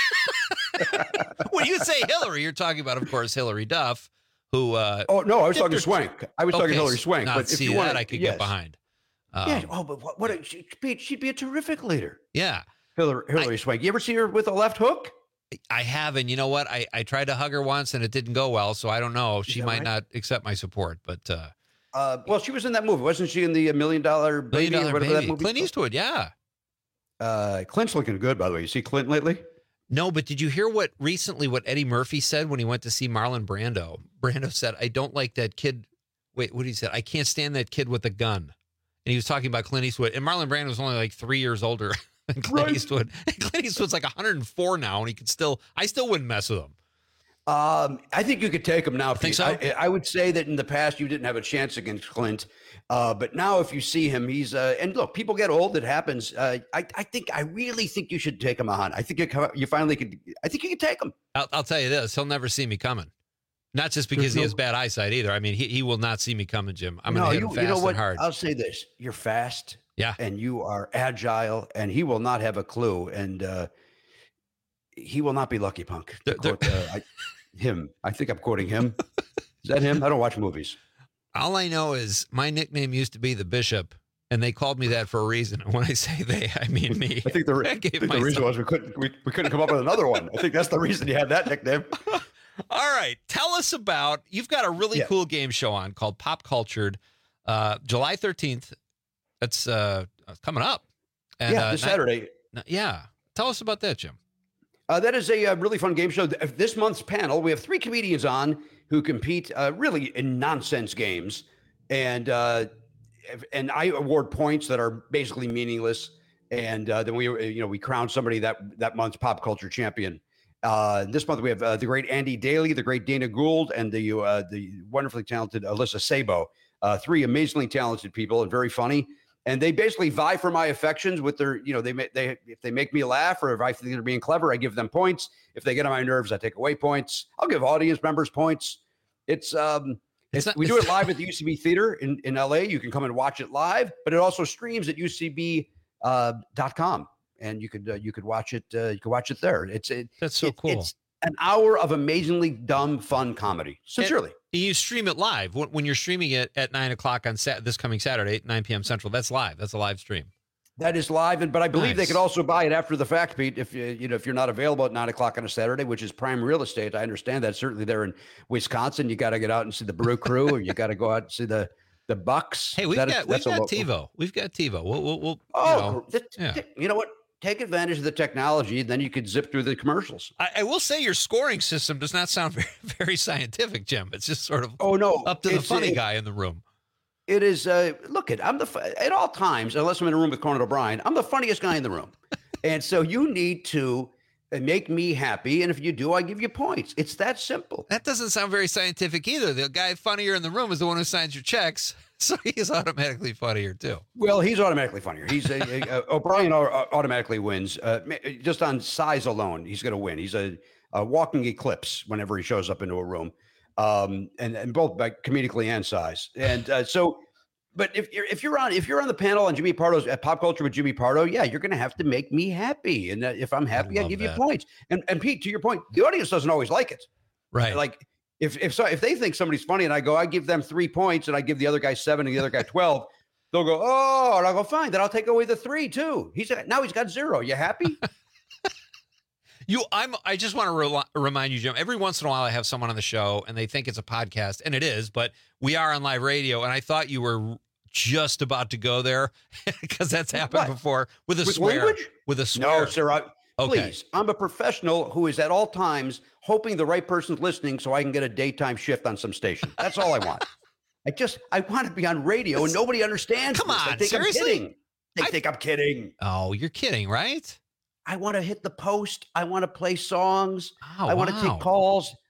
When you say Hillary, you're talking about, of course, Hillary Duff, who. Uh, oh no, I was talking Swank. I was okay, talking Hillary Swank. Not But if see you that, want, I could yes. get behind. Um, yeah. Oh, but what? what a, she'd, be, she'd be a terrific leader. Yeah. Hillary, Hillary I, Swank. You ever see her with a left hook? I have, and you know what? I, I tried to hug her once, and it didn't go well. So I don't know. She might right? not accept my support, but. Uh, uh, well, she was in that movie, wasn't she? In the Million Dollar Baby, Million Dollar or whatever Baby. that movie. Clint Eastwood, yeah. Uh, Clint's looking good, by the way. You see Clint lately? No, but did you hear what recently what Eddie Murphy said when he went to see Marlon Brando? Brando said, "I don't like that kid." Wait, what did he say? I can't stand that kid with a gun. And he was talking about Clint Eastwood, and Marlon Brando was only like three years older than Clint right. Eastwood. And Clint Eastwood's like one hundred four now, and he could still. I still wouldn't mess with him. Um, I think you could take him now. I think so. I, I would say that in the past you didn't have a chance against Clint, uh, but now if you see him, he's uh, and look, people get old. It happens. Uh, I, I think I really think you should take him on. I think you, you finally could. I think you could take him. I'll, I'll tell you this: he'll never see me coming. Not just because no, he has bad eyesight either. I mean, he, he will not see me coming, Jim. I'm no, going to hit you, him fast you know what? and hard. I'll say this: you're fast, yeah, and you are agile, and he will not have a clue, and uh, he will not be Lucky Punk. To quote, uh, I, him, I think I'm quoting him. Is that him? I don't watch movies. All I know is my nickname used to be the Bishop, and they called me that for a reason. And when I say they, I mean me. I think the, I I think the reason was we couldn't we, we couldn't come up with another one. I think that's the reason you had that nickname. All right, tell us about. You've got a really yeah. cool game show on called Pop Cultured, uh, July thirteenth. That's uh, coming up. And, yeah, uh, this Saturday. Yeah, tell us about that, Jim. Uh, that is a, a really fun game show. This month's panel, we have three comedians on who compete uh, really in nonsense games, and uh, and I award points that are basically meaningless, and uh, then we you know we crown somebody that that month's pop culture champion. Uh, this month we have uh, the great Andy Daly, the great Dana Gould, and the uh, the wonderfully talented Alyssa Sabo. Uh, three amazingly talented people and very funny. And they basically vie for my affections with their, you know, they they if they make me laugh or if I think they're being clever, I give them points. If they get on my nerves, I take away points. I'll give audience members points. It's um, it's, it's not, we do it live at the U C B Theater in, in L A. You can come and watch it live, but it also streams at U C B dot com, and you could uh, you could watch it. Uh, you could watch it there. It's it, that's so it, cool. It's an hour of amazingly dumb, fun comedy. Sincerely. And you stream it live when you're streaming it at nine o'clock on Sat this coming Saturday, nine p.m. Central. That's live. That's a live stream. That is live, and but I believe nice. They could also buy it after the fact, Pete. If you you know if you're not available at nine o'clock on a Saturday, which is prime real estate, I understand that. Certainly there in Wisconsin, you got to get out and see the Brew Crew, or you got to go out and see the the Bucks. Hey, we've that got is, we've got TiVo. We've got TiVo. We'll we'll, we'll oh, you know, th- yeah. th- you know what? Take advantage of the technology, then you could zip through the commercials. I, I will say your scoring system does not sound very, very scientific, Jim. It's just sort of oh no up to the it's, funny it, guy in the room. It is. Uh, look, at I'm the at all times, unless I'm in a room with Conan O'Brien, I'm the funniest guy in the room, and so you need to make me happy. And if you do, I give you points. It's that simple. That doesn't sound very scientific either. The guy funnier in the room is the one who signs your checks. So he's automatically funnier too. Well, he's automatically funnier. He's a, a, a O'Brien automatically wins uh, just on size alone. He's going to win. He's a, a walking eclipse whenever he shows up into a room, um, and and both by comedically and size. And uh, so, but if you're if you're on if you're on the panel on Jimmy Pardo's at Pop Culture with Jimmy Pardo, yeah, you're going to have to make me happy. And uh, if I'm happy, I, I give that. you points. And and Pete, to your point, the audience doesn't always like it, right? Like. If if so if they think somebody's funny and I go, I give them three points and I give the other guy seven and the other guy twelve, they'll go, oh, and I'll go, fine, then I'll take away the three too. He's now he's got zero. You happy? you, I'm. I just want to re- remind you, Jim. Every once in a while, I have someone on the show and they think it's a podcast, and it is, but we are on live radio. And I thought you were just about to go there because that's happened what? before with a with swear. Language? With a swear. No, sir. I, Okay. Please, I'm a professional who is at all times hoping the right person's listening so I can get a daytime shift on some station. That's all I want. I just, I want to be on radio and nobody understands. Come this. on, They think seriously? I'm kidding. They I- think I'm kidding. Oh, you're kidding, right? I want to hit the post. I want to play songs. Oh, I want to wow. take calls.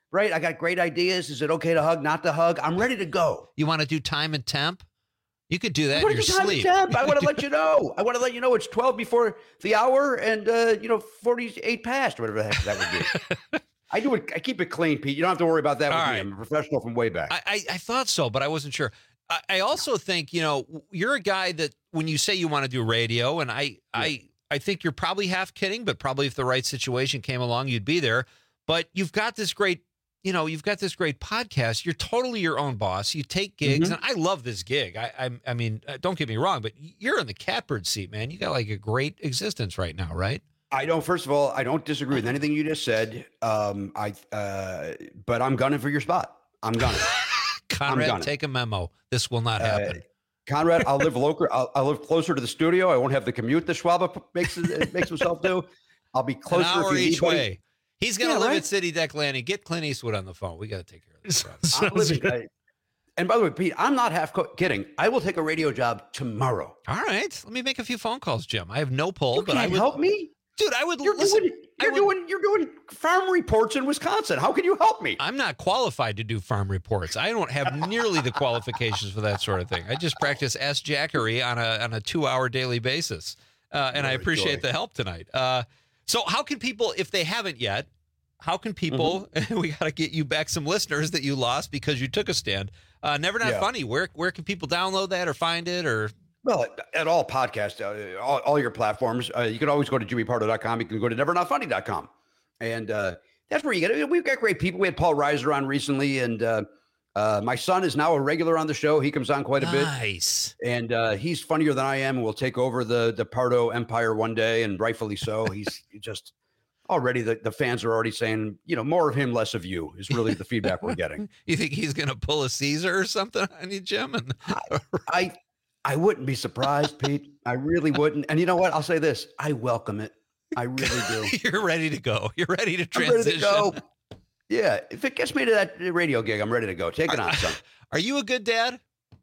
right? I got great ideas. Is it okay to hug, not to hug? I'm ready to go. You want to do time and temp? You could do that I in your sleep. Temp. I want to let you know. I want to let you know it's twelve before the hour and, uh, you know, forty-eight past or whatever the heck that would be. I do it. I keep it clean, Pete. You don't have to worry about that All with right. me. I'm a professional from way back. I, I, I thought so, but I wasn't sure. I, I also think, you know, you're a guy that when you say you want to do radio, and I, yeah. I, I think you're probably half kidding, but probably if the right situation came along, you'd be there. But you've got this great, you know, you've got this great podcast. You're totally your own boss. You take gigs, mm-hmm. and I love this gig. I, I, I mean, don't get me wrong, but you're in the catbird seat, man. You got like a great existence right now, right? I don't. First of all, I don't disagree with anything you just said. Um, I, uh, but I'm gunning for your spot. I'm gunning. Conrad, I'm gunning. Take a memo. This will not happen. Uh, Conrad, I'll live local. I'll, I'll live closer to the studio. I won't have the commute that Schwab makes makes himself do. I'll be closer. An hour if you each way. He's going to yeah, live right? at City Deck Landing. Get Clint Eastwood on the phone. We got to take care of this. I'm living, I, and by the way, Pete, I'm not half co- kidding. I will take a radio job tomorrow. All right, let me make a few phone calls, Jim. I have no pull, You but can't I would help me. Dude, I would you're listen. Doing, you're would, doing you're doing farm reports in Wisconsin. How can you help me? I'm not qualified to do farm reports. I don't have nearly the qualifications for that sort of thing. I just practice Ask Jackery on a on a two hour daily basis, uh, and oh, I appreciate joy. the help tonight. Uh, so, how can people, if they haven't yet, how can people? Mm-hmm. We got to get you back some listeners that you lost because you took a stand. Uh, Never Not yeah. Funny. Where where can people download that or find it or? Well, at all podcasts, uh, all, all your platforms, uh, you can always go to jimmy pardo dot com. You can go to never not funny dot com. And uh, that's where you get it. We've got great people. We had Paul Reiser on recently, and uh, uh, my son is now a regular on the show. He comes on quite a bit. Nice. And uh, he's funnier than I am, and will take over the, the Pardo empire one day, and rightfully so. He's just already, the, the fans are already saying, you know, more of him, less of you is really the feedback we're getting. You think he's going to pull a Caesar or something on you, Jim? And I, I I wouldn't be surprised, Pete. I really wouldn't. And you know what? I'll say this. I welcome it. I really do. You're ready to go. You're ready to transition. I'm ready to go. Yeah. If it gets me to that radio gig, I'm ready to go. Take it on, son. Are you a good dad?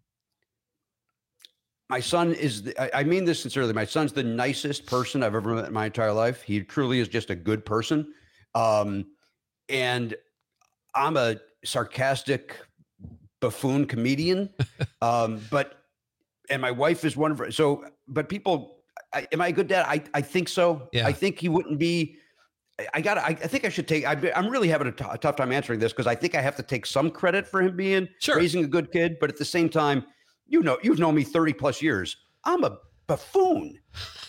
My son is, the, I, I mean this sincerely. My son's the nicest person I've ever met in my entire life. He truly is just a good person. Um, and I'm a sarcastic buffoon comedian. um, but And my wife is one of her. So, but people, I, am I a good dad? I, I think so. Yeah. I think he wouldn't be. I, I got. I, I think I should take. I, I'm really having a, t- a tough time answering this because I think I have to take some credit for him being sure. raising a good kid. But at the same time, you know, you've known me thirty plus years. I'm a buffoon.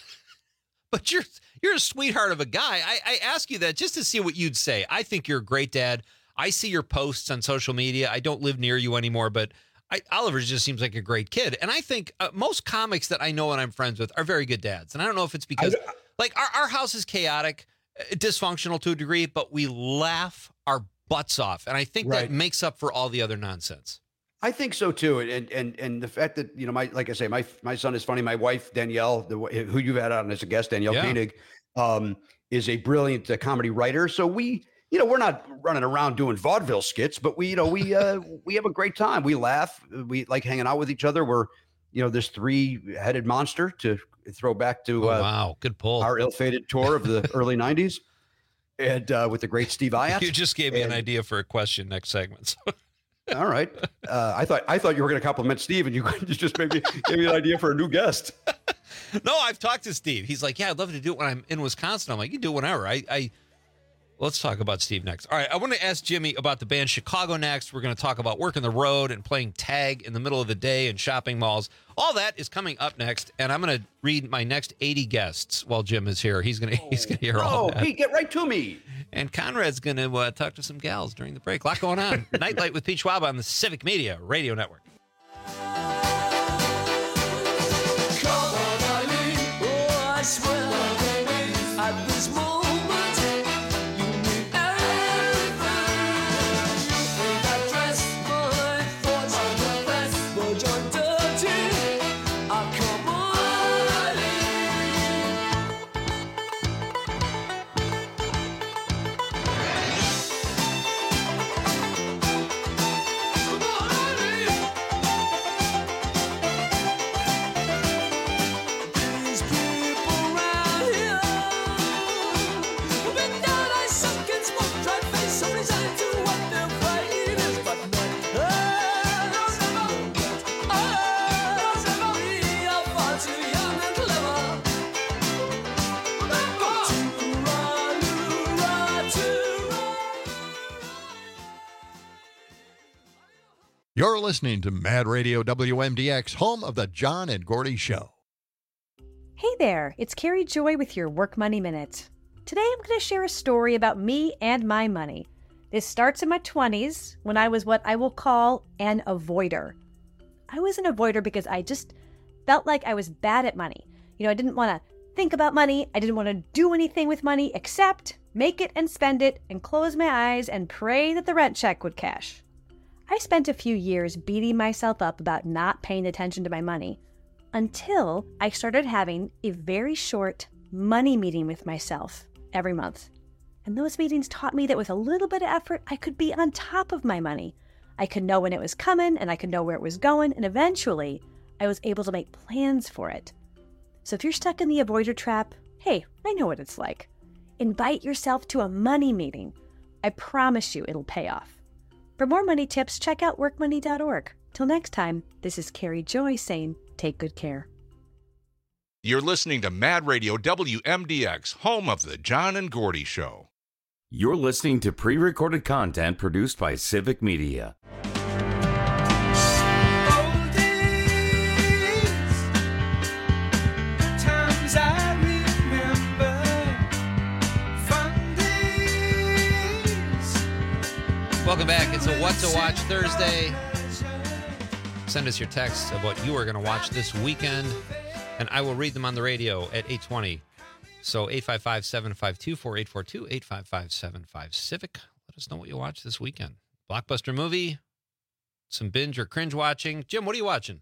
But you're you're a sweetheart of a guy. I, I ask you that just to see what you'd say. I think you're a great dad. I see your posts on social media. I don't live near you anymore, but. I, Oliver just seems like a great kid. And I think uh, most comics that I know and I'm friends with are very good dads. And I don't know if it's because, I, like, our, our house is chaotic, uh, dysfunctional to a degree, but we laugh our butts off. And I think right. that makes up for all the other nonsense. I think so, too. And and and the fact that, you know, my like I say, my my son is funny. My wife, Danielle, the, who you've had on as a guest, Danielle yeah. Koenig, um, is a brilliant uh, comedy writer. So we... You know, we're not running around doing vaudeville skits, but we, you know, we uh, we have a great time. We laugh. We like hanging out with each other. We're, you know, this three-headed monster to throw back to oh, uh, wow, good pull. Our ill-fated tour of the early nineties, and uh, with the great Steve Iott. You just gave me and, an idea for a question next segment. So. All right, uh, I thought I thought you were going to compliment Steve, and you just maybe gave me an idea for a new guest. No, I've talked to Steve. He's like, yeah, I'd love to do it when I'm in Wisconsin. I'm like, you can do it whenever. I. I Let's talk about Steve next. All right, I want to ask Jimmy about the band Chicago next. We're going to talk about working the road and playing tag in the middle of the day in shopping malls. All that is coming up next, and I'm going to read my next eighty guests while Jim is here. He's going to he's going to hear all oh, that. Pete, get right to me. And Conrad's going to uh, talk to some gals during the break. A lot going on. Nightlight with Pete Schwab on the Civic Media Radio Network. Come on, Eileen. Oh, I swear, at this moment. You're listening to Mad Radio W M D X, home of the John and Gordy Show. Hey there, it's Carrie Joy with your Work Money Minute. Today I'm going to share a story about me and my money. This starts in my twenties when I was what I will call an avoider. I was an avoider because I just felt like I was bad at money. You know, I didn't want to think about money. I didn't want to do anything with money except make it and spend it and close my eyes and pray that the rent check would cash. I spent a few years beating myself up about not paying attention to my money until I started having a very short money meeting with myself every month. And those meetings taught me that with a little bit of effort, I could be on top of my money. I could know when it was coming and I could know where it was going. And eventually I was able to make plans for it. So if you're stuck in the avoider trap, hey, I know what it's like. Invite yourself to a money meeting. I promise you it'll pay off. For more money tips, check out work money dot org. Till next time, this is Carrie Joy saying, take good care. You're listening to Mad Radio W M D X, home of the John and Gordy Show. You're listening to pre-recorded content produced by Civic Media. Welcome back. It's a What to Watch Thursday. Send us your texts of what you are going to watch this weekend, and I will read them on the radio at eight twenty. So eight five five, seven five two, four eight four two, eight five five, seven five Civic. Let us know what you watch this weekend. Blockbuster movie, some binge or cringe watching. Jim, what are you watching?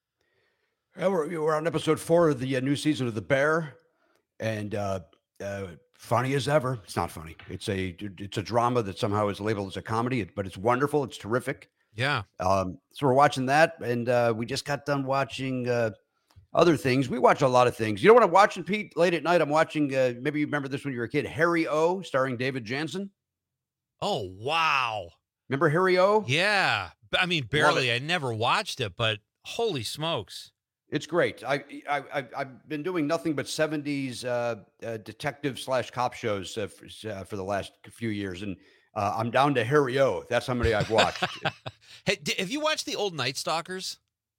Yeah, we're, we're on episode four of the uh, new season of The Bear, and uh, uh, funny as ever. It's not funny. It's a it's a drama that somehow is labeled as a comedy, but it's wonderful. It's terrific. Yeah. Um, so we're watching that, and uh, we just got done watching uh, other things. We watch a lot of things. You know what I'm watching, Pete? Late at night, I'm watching, uh, maybe you remember this when you were a kid, Harry O, starring David Jansen. Oh, wow. Remember Harry O? Yeah. I mean, barely. I never watched it, but holy smokes. It's great. I, I, I, I've been doing nothing but seventies uh, uh, detective slash cop shows uh, for, uh, for the last few years, and uh, I'm down to Harry O. That's how many I've watched. Hey, d- have you watched the old Night Stalkers?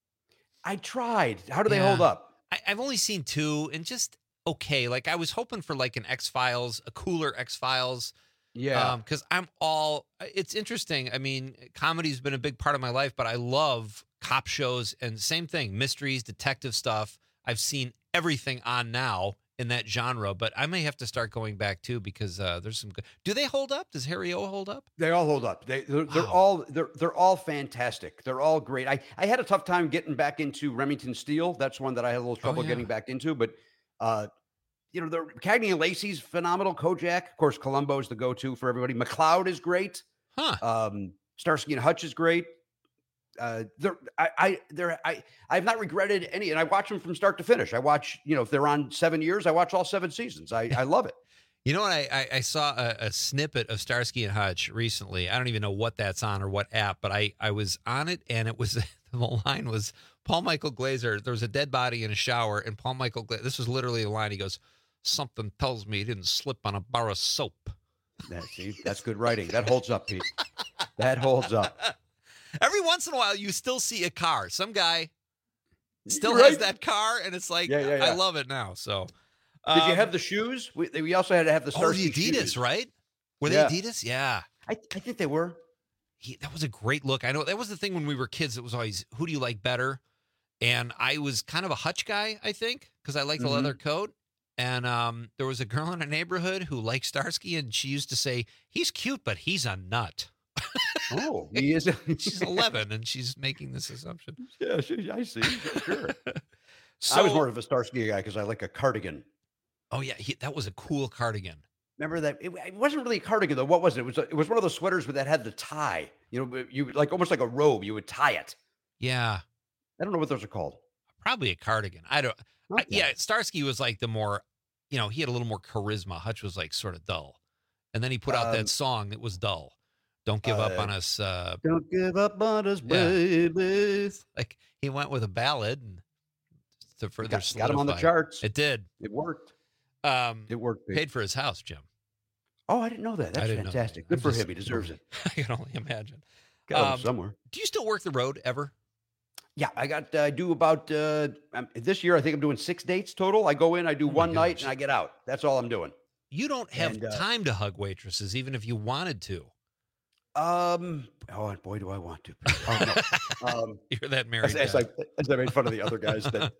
I tried. How do they Yeah. hold up? I, I've only seen two, and just okay. Like I was hoping for like an X-Files, a cooler X-Files. Yeah. Because I'm all. It's interesting. I mean, comedy's been a big part of my life, but I love cop shows and same thing, mysteries, detective stuff. I've seen everything on now in that genre, but I may have to start going back too because uh, there's some good. Do they hold up? Does Harry O hold up? They all hold up. They they're, they're all they're they're all fantastic. They're all great. I I had a tough time getting back into Remington Steele. That's one that I had a little trouble yeah. getting back into, but uh you know, the Cagney and Lacey's phenomenal. Kojak, of course, Columbo is the go-to for everybody. McCloud is great. Huh. Um, Starsky and Hutch is great. Uh, they're, I, I, they're, I, I've not regretted any, and I watch them from start to finish. I watch, you know, if they're on seven years, I watch all seven seasons. I, I love it. You know what? I, I, I saw a, a snippet of Starsky and Hutch recently. I don't even know what that's on or what app, but I, I was on it, and it was the line was Paul Michael Glaser. There was a dead body in a shower, and Paul Michael Glaser, this was literally the line. He goes, "Something tells me he didn't slip on a bar of soap." That, see, that's good writing. That holds up, Pete. That holds up. Every once in a while, you still see a car. Some guy still Right. has that car, and it's like, Yeah, yeah, yeah. I love it now. So, Did you um, have the shoes? We, we also had to have the oh, Starsky the Adidas, shoes. right? Were Yeah. they Adidas? Yeah. I, I think they were. He, that was a great look. I know that was the thing when we were kids. It was always, who do you like better? And I was kind of a Hutch guy, I think, because I liked the Mhm. leather coat. And um, there was a girl in our neighborhood who liked Starsky, and she used to say, "He's cute, but he's a nut." Oh, he is. She's eleven, and she's making this assumption. Yeah, she, I see. Sure. So, I was more of a Starsky guy because I like a cardigan. oh yeah, he, that was a cool cardigan. Remember that? It, it wasn't really a cardigan though. What was it? It was a, it was one of those sweaters that had the tie. You know, you like almost like a robe. You would tie it. Yeah, I don't know what those are called. probably a cardigan. I don't. I, Okay. yeah, Starsky was like the more, you know, he had a little more charisma. Hutch was like sort of dull, and then he put out Um, that song that was dull. Don't give up uh, on us. Uh, Don't give up on us, Yeah. baby. like he went with a ballad and to further Got, got him on the solidify. charts. It did. It worked. Um, It worked. Pete. paid for his house, Jim. Oh, I didn't know that. I That's didn't know. fantastic. I'm Good for just- him. He deserves it. I can only imagine. Got Um, them somewhere. Do you still work the road ever? Yeah, I got. Uh, I do about uh, um, this year. I think I'm doing six dates total. I go in, I do one night, and I get out. That's all I'm doing. You don't have And, uh, time to hug waitresses, even if you wanted to. Um. Oh boy, do I want to. Oh, no. um, You're that married as, as, I, guy. as I made fun of the other guys. That,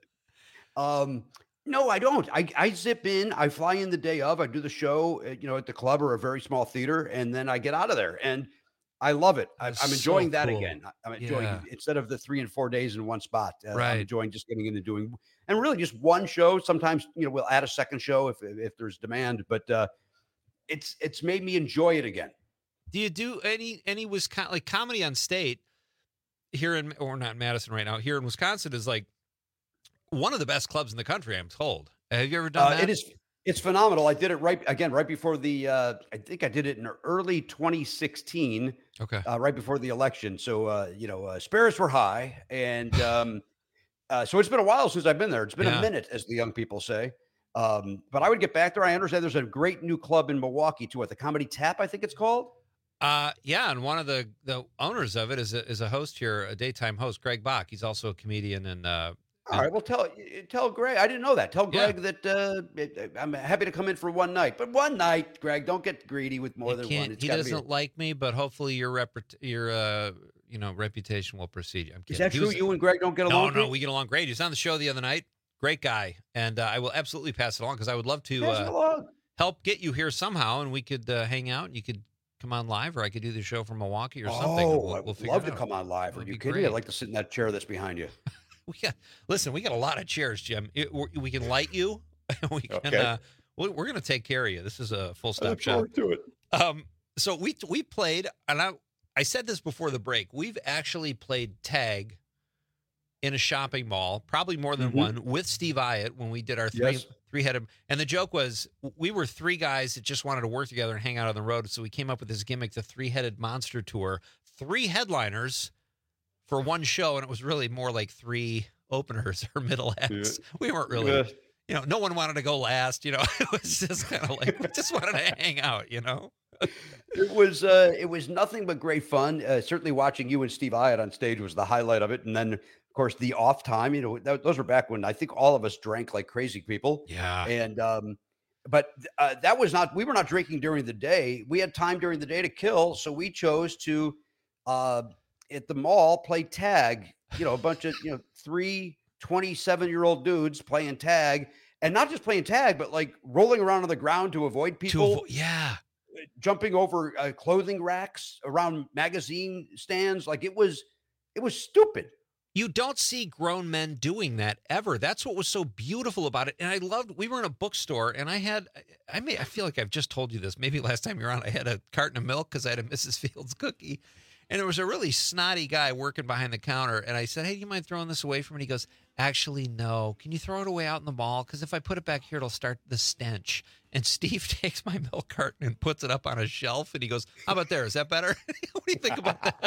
um. No, I don't. I, I zip in. I fly in the day of. I do the show, uh, you know, at the club or a very small theater, and then I get out of there. And I love it. I, I'm That's enjoying so that cool. again. I- I'm enjoying Yeah. instead of the three and four days in one spot. Uh, Right. I'm enjoying just getting in and doing, and really just one show. Sometimes you know we'll add a second show if if, if there's demand, but uh, it's it's made me enjoy it again. Do you do any any Wisconsin like comedy on state here in or not in Madison right now? Here in Wisconsin is like one of the best clubs in the country. I'm told. Have you ever done Uh, that? it is it's phenomenal. I did it right again right before the. Uh, I think I did it in early twenty sixteen. Okay. Uh, right before the election. So uh, you know, uh, spirits were high, and um, uh, so it's been a while since I've been there. It's been Yeah. a minute, as the young people say. Um, but I would get back there. I understand there's a great new club in Milwaukee too, at the Comedy Tap, I think it's called. Uh, yeah, and one of the the owners of it is a, is a host here, a daytime host, Greg Bach. He's also a comedian and. Uh, All right, well, tell tell Greg. I didn't know that. Tell Yeah. Greg that uh, it- I'm happy to come in for one night, but one night, Greg. Don't get greedy with more he than can't- one. It's he gotta be a- doesn't like me, but hopefully your rep your uh you know reputation will precede you. I'm Is kidding. that He true? was- You and Greg don't get No, along? no, good? we get along great. He was on the show the other night. Great guy, and uh, I will absolutely pass it along because I would love to Pass it uh, along. help get you here somehow, and we could uh, hang out. And you could come on live, or I could do the show from Milwaukee or something. and Oh, we'll, I we'll would figure love it to out. come on live. Are That'd you be kidding me? great. I'd like to sit in that chair that's behind you. We got listen. We got a lot of chairs, Jim. It, we we can light you. we can. Okay. Uh, we- we're going to take care of you. This is a full I stop look shop. forward to it. Um, so we we played, and I I said this before the break. We've actually played tag in a shopping mall, probably more than Mhm. one, with Steve Iott when we did our three Yes. three headed. And the joke was we were three guys that just wanted to work together and hang out on the road. So we came up with this gimmick, the three headed monster tour, three headliners for one show, and it was really more like three openers or middle acts. We weren't really. Yeah. You know, no one wanted to go last. You know, it was just kind of like we just wanted to hang out. You know. It was uh, it was nothing but great fun. Uh, certainly, watching you and Steve Iott on stage was the highlight of it. And then, of course, the off time. You know, that, those were back when I think all of us drank like crazy people. Yeah. And um, but uh, that was not. We were not drinking during the day. We had time during the day to kill, so we chose to uh, at the mall play tag. You know, a bunch of you know three twenty-seven-year-old dudes playing tag, and not just playing tag, but like rolling around on the ground to avoid people. avo- yeah. Jumping over uh, clothing racks around magazine stands. Like it was, it was stupid. You don't see grown men doing that ever. That's what was so beautiful about it. And I loved, we were in a bookstore and I had, I may, I feel like I've just told you this. Maybe last time you were on, I had a carton of milk because I had a Missus Fields cookie. And there was a really snotty guy working behind the counter. And I said, hey, do you mind throwing this away from me? He goes, actually, no. Can you throw it away out in the mall? Because if I put it back here, it'll start the stench. And Steve takes my milk carton and puts it up on a shelf. And he goes, how about there? Is that better? What do you think about that?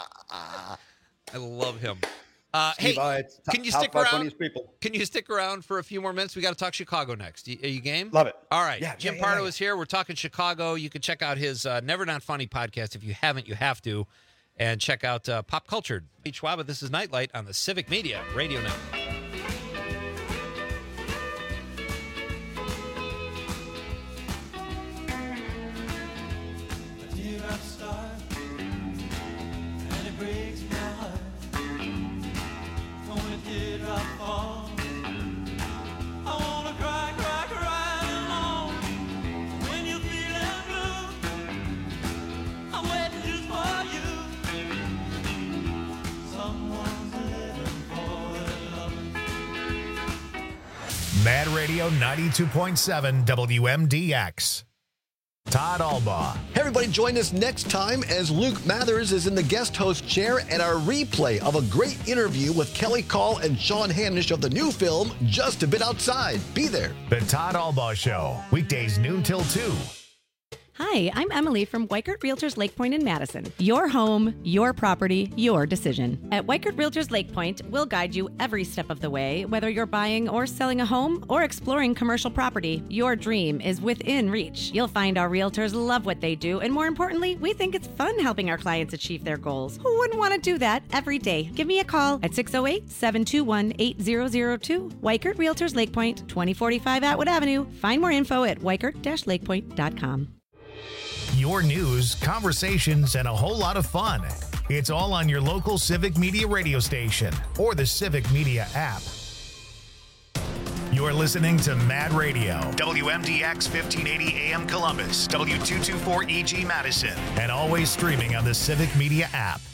I love him. Uh, Steve hey, Iott's top- can you top stick five around? funniest people. Can you stick around for a few more minutes? We got to talk Chicago next. Y- Are you game? Love it. All right. Yeah, Jim yeah, yeah, Pardo yeah. is here. We're talking Chicago. You can check out his uh, Never Not Funny podcast. If you haven't, you have to. And check out uh, Pop Cultured. Pete Schwaba, this is Nightlight on the Civic Media Radio Network. Mad Radio ninety-two point seven W M D X. Todd Albaugh. Hey, everybody, join us next time as Luke Mathers is in the guest host chair at our replay of a great interview with Kelly Call and Sean Hanish of the new film, Just a Bit Outside. Be there. The Todd Albaugh Show. Weekdays noon till two. Hi, I'm Emily from Weichert Realtors Lake Point in Madison. Your home, your property, your decision. At Weichert Realtors Lake Point, we'll guide you every step of the way, whether you're buying or selling a home or exploring commercial property. Your dream is within reach. You'll find our realtors love what they do, and more importantly, we think it's fun helping our clients achieve their goals. Who wouldn't want to do that every day? Give me a call at six oh eight, seven two one, eight zero zero two. Weichert Realtors Lake Point, twenty forty-five Atwood Avenue. Find more info at weichert dash lake point dot com. Your news, conversations, and a whole lot of fun. It's all on your local Civic Media radio station or the Civic Media app. You're listening to Mad Radio, W M D X fifteen eighty A M Columbus, W two twenty-four E G Madison, and always streaming on the Civic Media app.